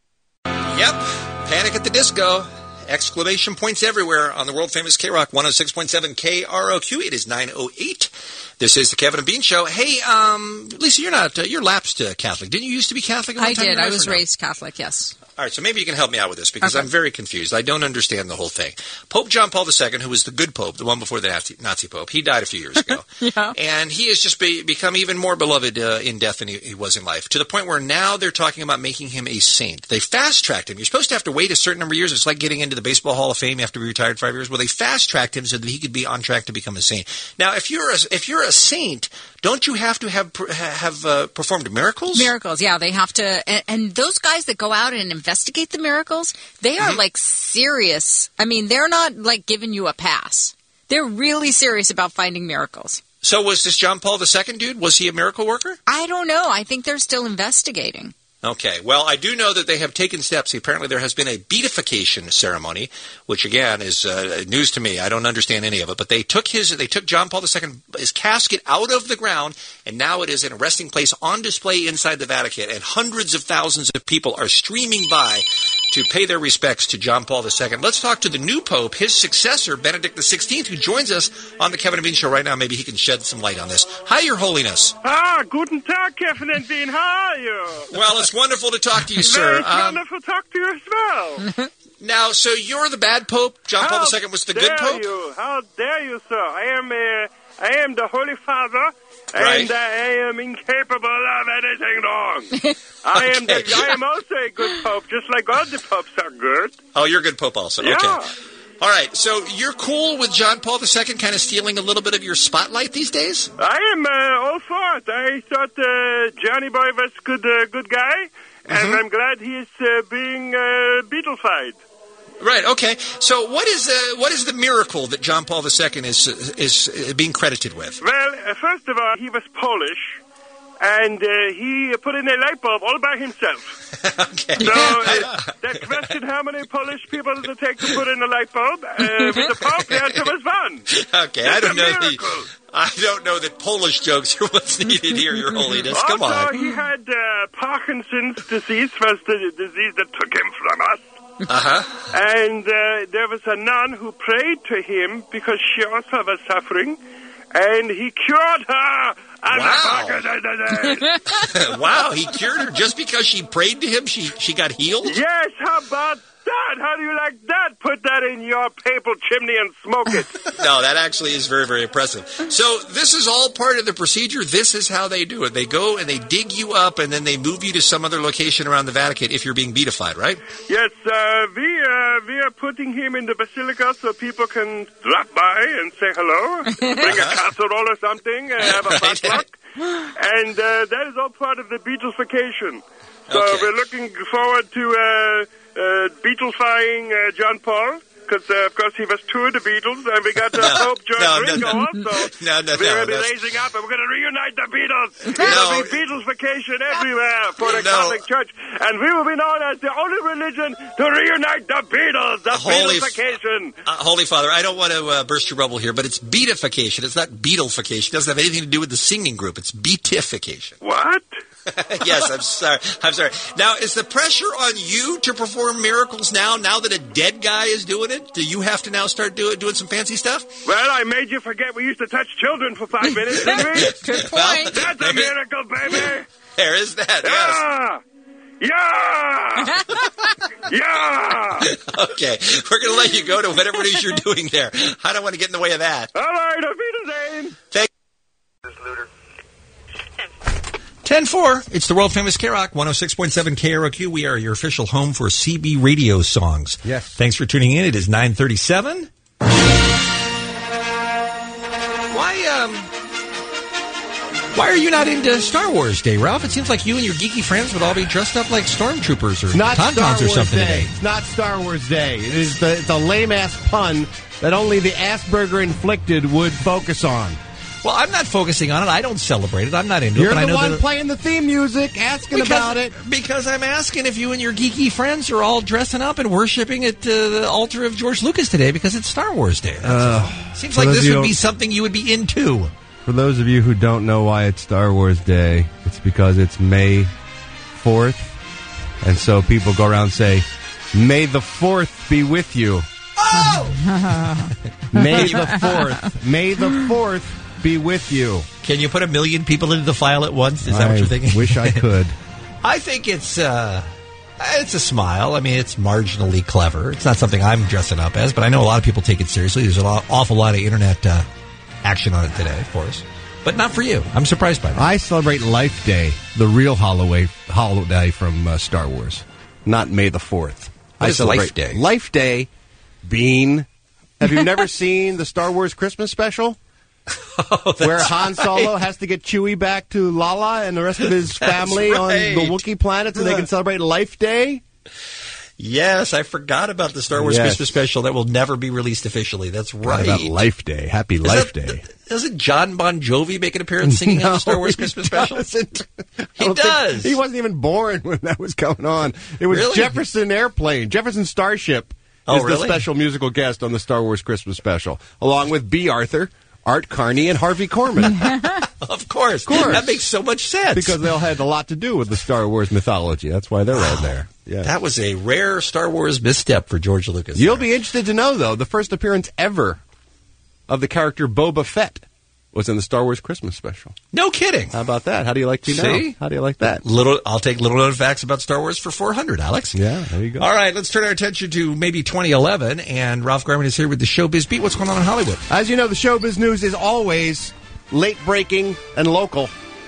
Yep. Panic at the Disco. Exclamation points everywhere on the world-famous K-Rock 106.7 KROQ. It is 9:08. This is the Kevin and Bean Show. Hey, Lisa, you're lapsed Catholic. Didn't you used to be Catholic? I did. I was raised Catholic, yes. All right, so maybe you can help me out with this because I'm very confused. I don't understand the whole thing. Pope John Paul II, who was the good pope, the one before the Nazi pope, he died a few years ago. Yeah. And he has just become even more beloved in death than he was in life, to the point where now they're talking about making him a saint. They fast-tracked him. You're supposed to have to wait a certain number of years. It's like getting into the Baseball Hall of Fame. You have to be retired 5 years. Well, they fast-tracked him so that he could be on track to become a saint. Now, if you're a saint, don't you have to have performed miracles? Miracles, yeah. They have to. And those guys that go out and investigate the miracles, they are like serious. I mean, they're not like giving you a pass. They're really serious about finding miracles. So was this John Paul II dude? Was he a miracle worker? I don't know. I think they're still investigating. Okay. Well, I do know that they have taken steps. Apparently there has been a beatification ceremony, which again is news to me. I don't understand any of it. But they took John Paul II, his casket out of the ground, and now it is in a resting place on display inside the Vatican. And hundreds of thousands of people are streaming by to pay their respects to John Paul II. Let's talk to the new Pope, his successor, Benedict XVI, who joins us on the Kevin and Bean Show right now. Maybe he can shed some light on this. Hi, Your Holiness. Guten Tag, Kevin and Bean. How are you? Well, it's wonderful to talk to you, sir. It's wonderful to talk to you as well. Now, so you're the bad Pope? John Paul II was the good Pope? How dare you, sir? I am the Holy Father, right. And I am incapable of anything wrong. I am also a good Pope, just like all the popes are good. Oh, you're a good Pope also. Yeah. Okay. All right, so you're cool with John Paul II kind of stealing a little bit of your spotlight these days? I am all for it. I thought Johnny Boy was good guy, and I'm glad he is being Beatlefied. Right. Okay. So what is the miracle that John Paul II is being credited with? Well, first of all, he was Polish, and he put in a light bulb all by himself. Okay. So that question, how many Polish people does it take to put in a light bulb? With the Pope, the answer was one. Okay. It's I don't a know. miracle. I don't know that Polish jokes are what's needed here, Your Holiness. Come on. Also, he had Parkinson's disease, was the disease that took him from us. Uh-huh. And there was a nun who prayed to him because she also was suffering, and he cured her. Wow, he cured her just because she prayed to him? She got healed? Yes, how about that? How do you like that? Put that in your papal chimney and smoke it. No, that actually is very, very impressive. So this is all part of the procedure. This is how they do it. They go and they dig you up, and then they move you to some other location around the Vatican if you're being beatified, right? Yes, we are putting him in the basilica so people can drop by and say hello, bring a casserole or something, have a potluck. And that is all part of the Beatlesification. So we're looking forward to Beatlefying John Paul, because, of course, he was two of the Beatles, and we got Pope George Ringo also. We're going to be raising up, and we're going to reunite the Beatles. There will be Beatlesification everywhere for the Catholic Church, and we will be known as the only religion to reunite the Beatles, the Beatlesification. Holy Father, I don't want to burst your bubble here, but it's beatification. It's not Beatlefication. It doesn't have anything to do with the singing group. It's beatification. What? Yes, I'm sorry. Now, is the pressure on you to perform miracles now that a dead guy is doing it? Do you have to now start doing some fancy stuff? Well, I made you forget we used to touch children for 5 minutes, didn't we? Good point. Well, that's a miracle, baby. There is that, yes. Yeah! Okay, we're going to let you go to whatever it is you're doing there. I don't want to get in the way of that. All right, auf Wiedersehen. Thank you. 10-4, it's the world-famous K-Rock, 106.7 KROQ. We are your official home for CB radio songs. Yes. Thanks for tuning in. It is 9:37. Why are you not into Star Wars Day, Ralph? It seems like you and your geeky friends would all be dressed up like stormtroopers or tauntauns or something today. It's not Star Wars Day. It's a lame-ass pun that only the Asperger-inflicted would focus on. Well, I'm not focusing on it. I don't celebrate it. I'm not into You're it. But the I know one playing the theme music, asking about it. Because I'm asking if you and your geeky friends are all dressing up and worshiping at the altar of George Lucas today because it's Star Wars Day. Seems like this would be something you would be into. For those of you who don't know why it's Star Wars Day, it's because it's May 4th. And so people go around and say, May the 4th be with you. Oh! May the 4th. May the 4th be with you. Can you put 1 million people into the file at once? Is that what you're thinking? I wish I could. I think it's a smile. I mean, it's marginally clever. It's not something I'm dressing up as, but I know a lot of people take it seriously. There's an awful lot of internet action on it today, of course. But not for you. I'm surprised by that. I celebrate Life Day, the real holiday from Star Wars, not May the 4th. What is Life Day? Life Day, Bean. Have you never seen the Star Wars Christmas special? Where Han Solo has to get Chewie back to Lala and the rest of his family on the Wookiee planet so they can celebrate Life Day? Yes, I forgot about the Star Wars Christmas special that will never be released officially. That's right. About Life Day. Happy Life Day. Doesn't John Bon Jovi make an appearance singing on the Star Wars Christmas special? He does. He wasn't even born when that was going on. It was Jefferson Airplane, Jefferson Starship is the special musical guest on the Star Wars Christmas special, along with B. Arthur, Art Carney, and Harvey Korman. Of course. That makes so much sense. Because they all had a lot to do with the Star Wars mythology. That's why they're all there. Yeah. That was a rare Star Wars misstep for George Lucas. You'll be interested to know, though, the first appearance ever of the character Boba Fett was in the Star Wars Christmas special. No kidding. How about that? How do you like to know? How do you like that? I'll take little known facts about Star Wars for 400, Alex. Yeah, there you go. All right, let's turn our attention to maybe 2011, and Ralph Garman is here with the Showbiz Beat. What's going on in Hollywood? As you know, the Showbiz News is always late-breaking and local.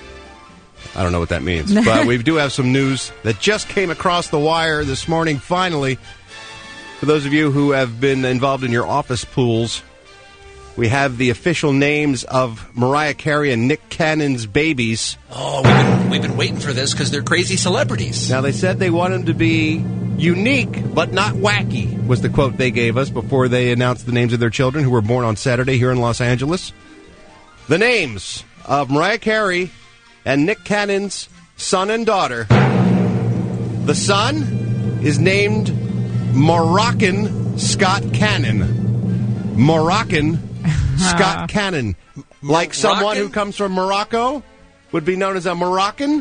I don't know what that means, but we do have some news that just came across the wire this morning, finally. For those of you who have been involved in your office pools, we have the official names of Mariah Carey and Nick Cannon's babies. Oh, we've been waiting for this because they're crazy celebrities. Now, they said they want them to be unique, but not wacky, was the quote they gave us before they announced the names of their children who were born on Saturday here in Los Angeles. The names of Mariah Carey and Nick Cannon's son and daughter. The son is named Moroccan Scott Cannon. Moroccan Scott Cannon. Like someone who comes from Morocco would be known as a Moroccan.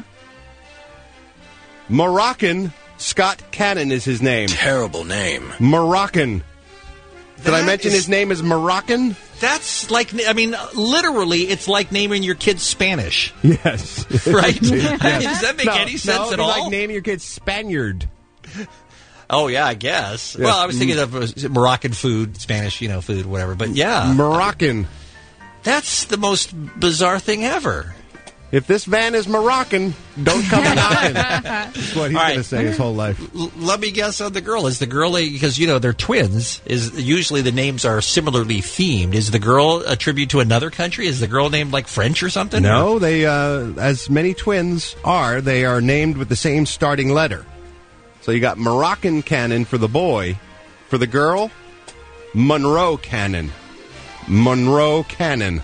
Moroccan Scott Cannon is his name. Terrible name. Moroccan. Did I mention his name is Moroccan? That's like, I mean, literally, it's like naming your kid Spanish. Yes. Right? Yes. Does that make any sense at all? It's like naming your kid Spaniard. Oh, yeah, I guess. Yes. Well, I was thinking of Moroccan food, Spanish, food, whatever. But yeah. Moroccan. That's the most bizarre thing ever. If this van is Moroccan, don't come knocking. That's what he's going to say his whole life. Let me guess on the girl. Is the girl, because, they're twins, is usually the names are similarly themed. Is the girl a tribute to another country? Is the girl named like French or something? No, they, as many twins are, they are named with the same starting letter. So you got Moroccan Cannon for the boy. For the girl, Monroe Cannon. Monroe Cannon.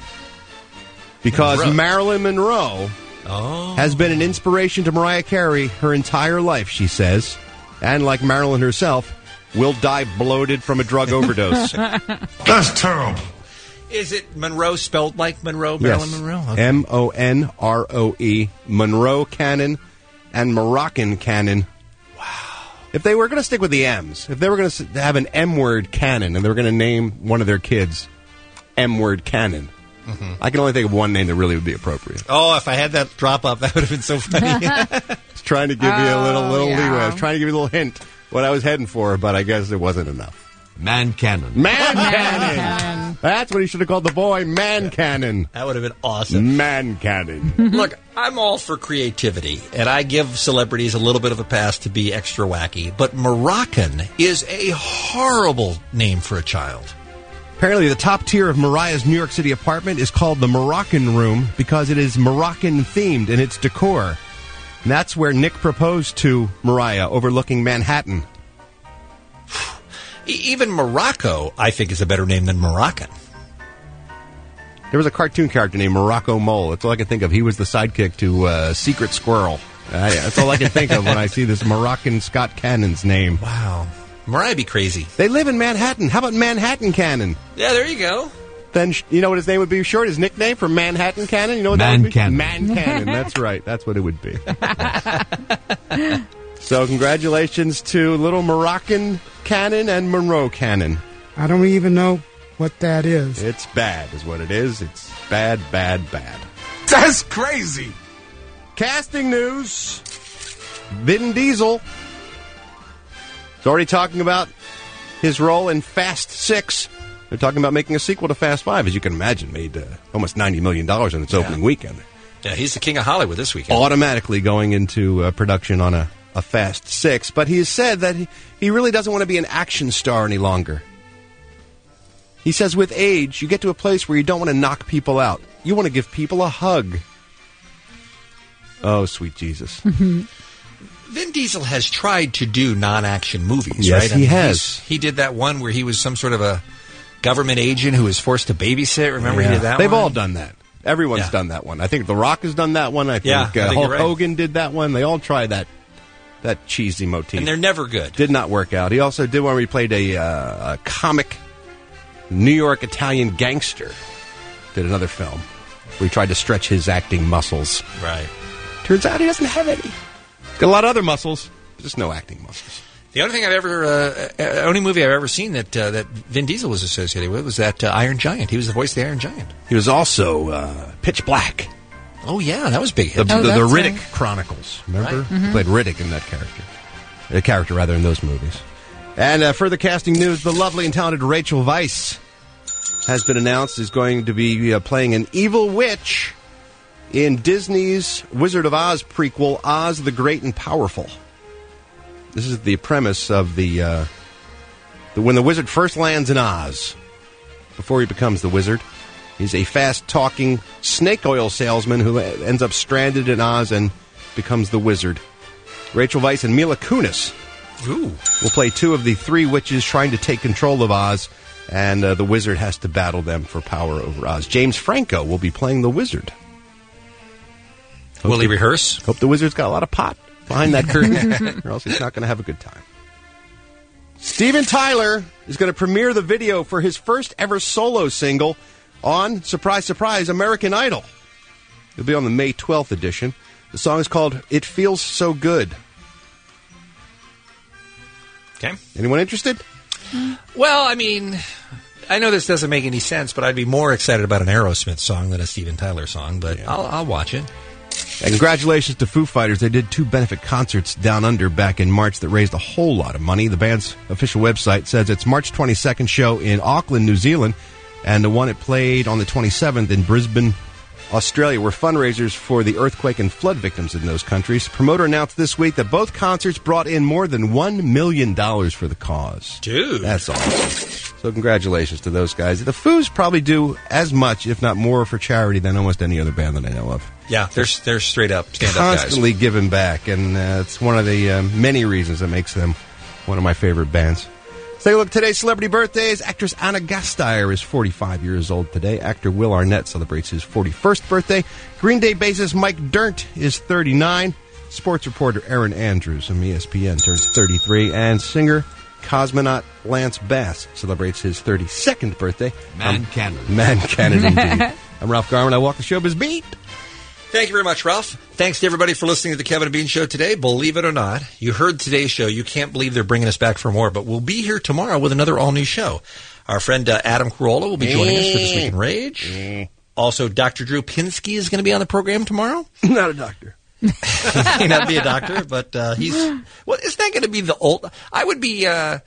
Because Marilyn Monroe has been an inspiration to Mariah Carey her entire life, she says. And like Marilyn herself, will die bloated from a drug overdose. That's terrible. Is it Monroe spelled like Monroe, Marilyn Monroe? Okay. M-O-N-R-O-E, Monroe Cannon and Moroccan Cannon. Wow. If they were going to stick with the M's, if they were going to have an M-word Cannon and they were going to name one of their kids M-word Cannon, I can only think of one name that really would be appropriate. Oh, if I had that drop up, that would have been so funny. I was trying to give you a little leeway. I was trying to give you a little hint what I was heading for, but I guess it wasn't enough. Man Cannon. Man Cannon. That's what he should have called the boy, Man Cannon. That would have been awesome. Man Cannon. Look, I'm all for creativity, and I give celebrities a little bit of a pass to be extra wacky, but Moroccan is a horrible name for a child. Apparently, the top tier of Mariah's New York City apartment is called the Moroccan Room because it is Moroccan-themed in its decor. And that's where Nick proposed to Mariah, overlooking Manhattan. Even Morocco, I think, is a better name than Moroccan. There was a cartoon character named Morocco Mole. That's all I can think of. He was the sidekick to Secret Squirrel. That's all I can think of when I see this Moroccan Scott Cannon's name. Wow. Mariah be crazy. They live in Manhattan. How about Manhattan Cannon? Yeah, there you go. Then you know what his name would be short? His nickname for Manhattan Cannon? You know what that would be? Cannon. Man Cannon. That's right. That's what it would be. So congratulations to little Moroccan Cannon and Monroe Cannon. I don't even know what that is. It's bad is what it is. It's bad, bad, bad. That's crazy. Casting news. Vin Diesel is already talking about his role in Fast 6. They're talking about making a sequel to Fast 5. As you can imagine, made almost $90 million in its opening weekend. Yeah, he's the king of Hollywood this weekend. Automatically going into production on a Fast 6. But he has said that he really doesn't want to be an action star any longer. He says with age, you get to a place where you don't want to knock people out. You want to give people a hug. Oh, sweet Jesus. Vin Diesel has tried to do non-action movies, yes, right? He has. He did that one where he was some sort of a government agent who was forced to babysit. Remember he did that They've one? all done that. Everyone's done that one. I think The Rock has done that one. I think, Hulk Hogan did that one. They all try that cheesy motif. And they're never good. Did not work out. He also did one where he played a comic New York Italian gangster. Did another film where he tried to stretch his acting muscles. Right. Turns out he doesn't have any. Got a lot of other muscles, just no acting muscles. The only thing only movie I've ever seen that Vin Diesel was associated with was that Iron Giant. He was the voice of the Iron Giant. He was also Pitch Black. Oh yeah, that was a big hit. The Riddick Chronicles. Remember? Right. He played Riddick in that character. A character rather in those movies. And further casting news: the lovely and talented Rachel Weisz has been announced is going to be playing an evil witch in Disney's Wizard of Oz prequel, Oz the Great and Powerful. This is the premise of the When the wizard first lands in Oz, before he becomes the wizard, he's a fast-talking snake oil salesman who ends up stranded in Oz and becomes the wizard. Rachel Weisz and Mila Kunis will play two of the three witches trying to take control of Oz, and the wizard has to battle them for power over Oz. James Franco will be playing the wizard. Will he rehearse? Hope the wizard's got a lot of pot behind that curtain, or else he's not going to have a good time. Steven Tyler is going to premiere the video for his first ever solo single on, surprise, surprise, American Idol. It'll be on the May 12th edition. The song is called It Feels So Good. Okay. Anyone interested? Well, I mean, I know this doesn't make any sense, but I'd be more excited about an Aerosmith song than a Steven Tyler song, but I'll watch it. And congratulations to Foo Fighters. They did 2 benefit concerts down under back in March that raised a whole lot of money. The band's official website says its March 22nd show in Auckland, New Zealand, and the one it played on the 27th in Brisbane, Australia, were fundraisers for the earthquake and flood victims in those countries. Promoter announced this week that both concerts brought in more than $1 million for the cause. Dude. That's awesome. So congratulations to those guys. The Foos probably do as much, if not more, for charity than almost any other band that I know of. Yeah, they're straight up stand-up guys. Constantly giving back, and it's one of the many reasons that makes them one of my favorite bands. Let's take a look at today's celebrity birthdays. Actress Anna Gasteyer is 45 years old today. Actor Will Arnett celebrates his 41st birthday. Green Day bassist Mike Dirnt is 39. Sports reporter Aaron Andrews from ESPN turns 33. And singer cosmonaut Lance Bass celebrates his 32nd birthday. Man cannon. Man cannon, indeed. I'm Ralph Garman. I walk the showbiz beat. Thank you very much, Ralph. Thanks to everybody for listening to the Kevin and Bean Show today. Believe it or not, you heard today's show. You can't believe they're bringing us back for more, but we'll be here tomorrow with another all-new show. Our friend Adam Carolla will be joining us for This Week in Rage. Also, Dr. Drew Pinsky is going to be on the program tomorrow. Not a doctor. He may not be a doctor, but he's... Well, isn't that going to be the old... I would be...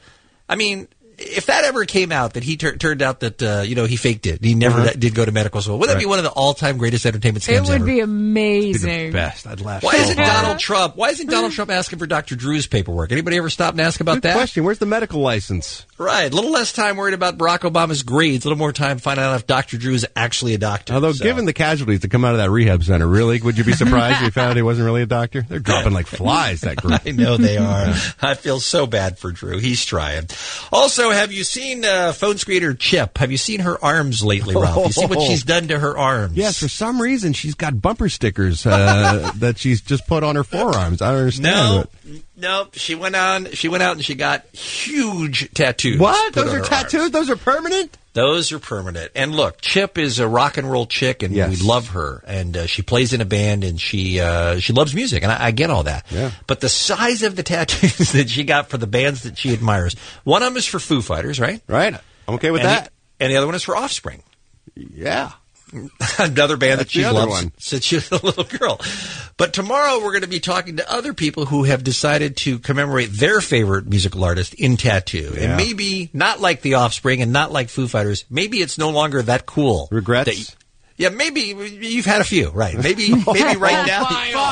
if that ever came out, that he turned out that, he faked it. He never did go to medical school. Wouldn't that be one of the all-time greatest entertainment scams ever? It would be amazing. It'd be the best. I'd laugh. Why isn't Donald Trump asking for Dr. Drew's paperwork? Anybody ever stop and ask about Good that? question. Where's the medical license? Right. A little less time worried about Barack Obama's grades. A little more time finding out if Dr. Drew is actually a doctor. Although, given the casualties that come out of that rehab center, really, would you be surprised if you found out he wasn't really a doctor? They're dropping like flies, that group. I know they are. I feel so bad for Drew. He's trying. Also, have you seen Phones creator Chip? Have you seen her arms lately, Ralph? You see what she's done to her arms? Yes, for some reason, she's got bumper stickers that she's just put on her forearms. I don't understand. No, she went out and she got huge tattoos. What? Those are tattoos? Arms. Those are permanent? Those are permanent. And look, Chip is a rock and roll chick, and we love her. And she plays in a band, and she loves music, and I get all that. Yeah. But the size of the tattoos that she got for the bands that she admires, one of them is for Foo Fighters, right? Right. I'm okay with that. And the other one is for Offspring. Yeah. Another band that she loves one. since she was a little girl. But tomorrow we're going to be talking to other people who have decided to commemorate their favorite musical artist in tattoo. Yeah. And maybe not like the Offspring and not like Foo Fighters. Maybe it's no longer that cool. Regrets? Maybe you've had a few, right? Maybe right now.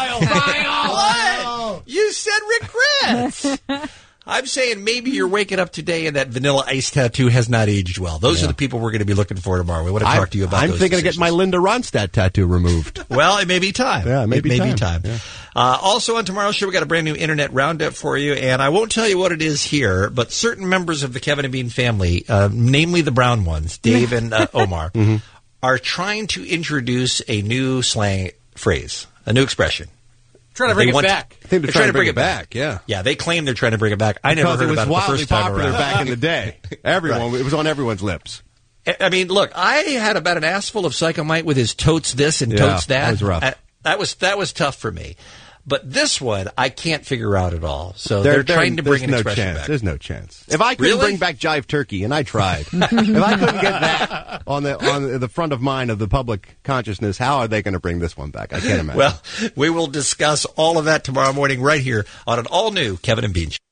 What? You said regrets. I'm saying maybe you're waking up today and that Vanilla Ice tattoo has not aged well. Those are the people we're going to be looking for tomorrow. We want to talk to you about those. I'm thinking of getting my Linda Ronstadt tattoo removed. Well, it may be time. Yeah, it may be time. Yeah. Also on tomorrow's show, we got a brand new internet roundup for you, and I won't tell you what it is here, but certain members of the Kevin and Bean family, namely the brown ones, Dave and Omar, are trying to introduce a new slang phrase, a new expression. Trying to bring it back. I think they're trying to bring it back, yeah. Yeah, they claim they're trying to bring it back. I never heard about it the first time around. It was wildly popular back in the day. Everyone, It was on everyone's lips. I mean, look, I had about an ass full of Psychomite with his totes this and totes that. That was rough. That was tough for me. But this one, I can't figure out at all. So they're trying to bring an expression back. There's no chance. If I couldn't bring back Jive Turkey, and I tried, if I couldn't get that on the front of mind of the public consciousness, how are they going to bring this one back? I can't imagine. Well, we will discuss all of that tomorrow morning right here on an all-new Kevin and Bean Show.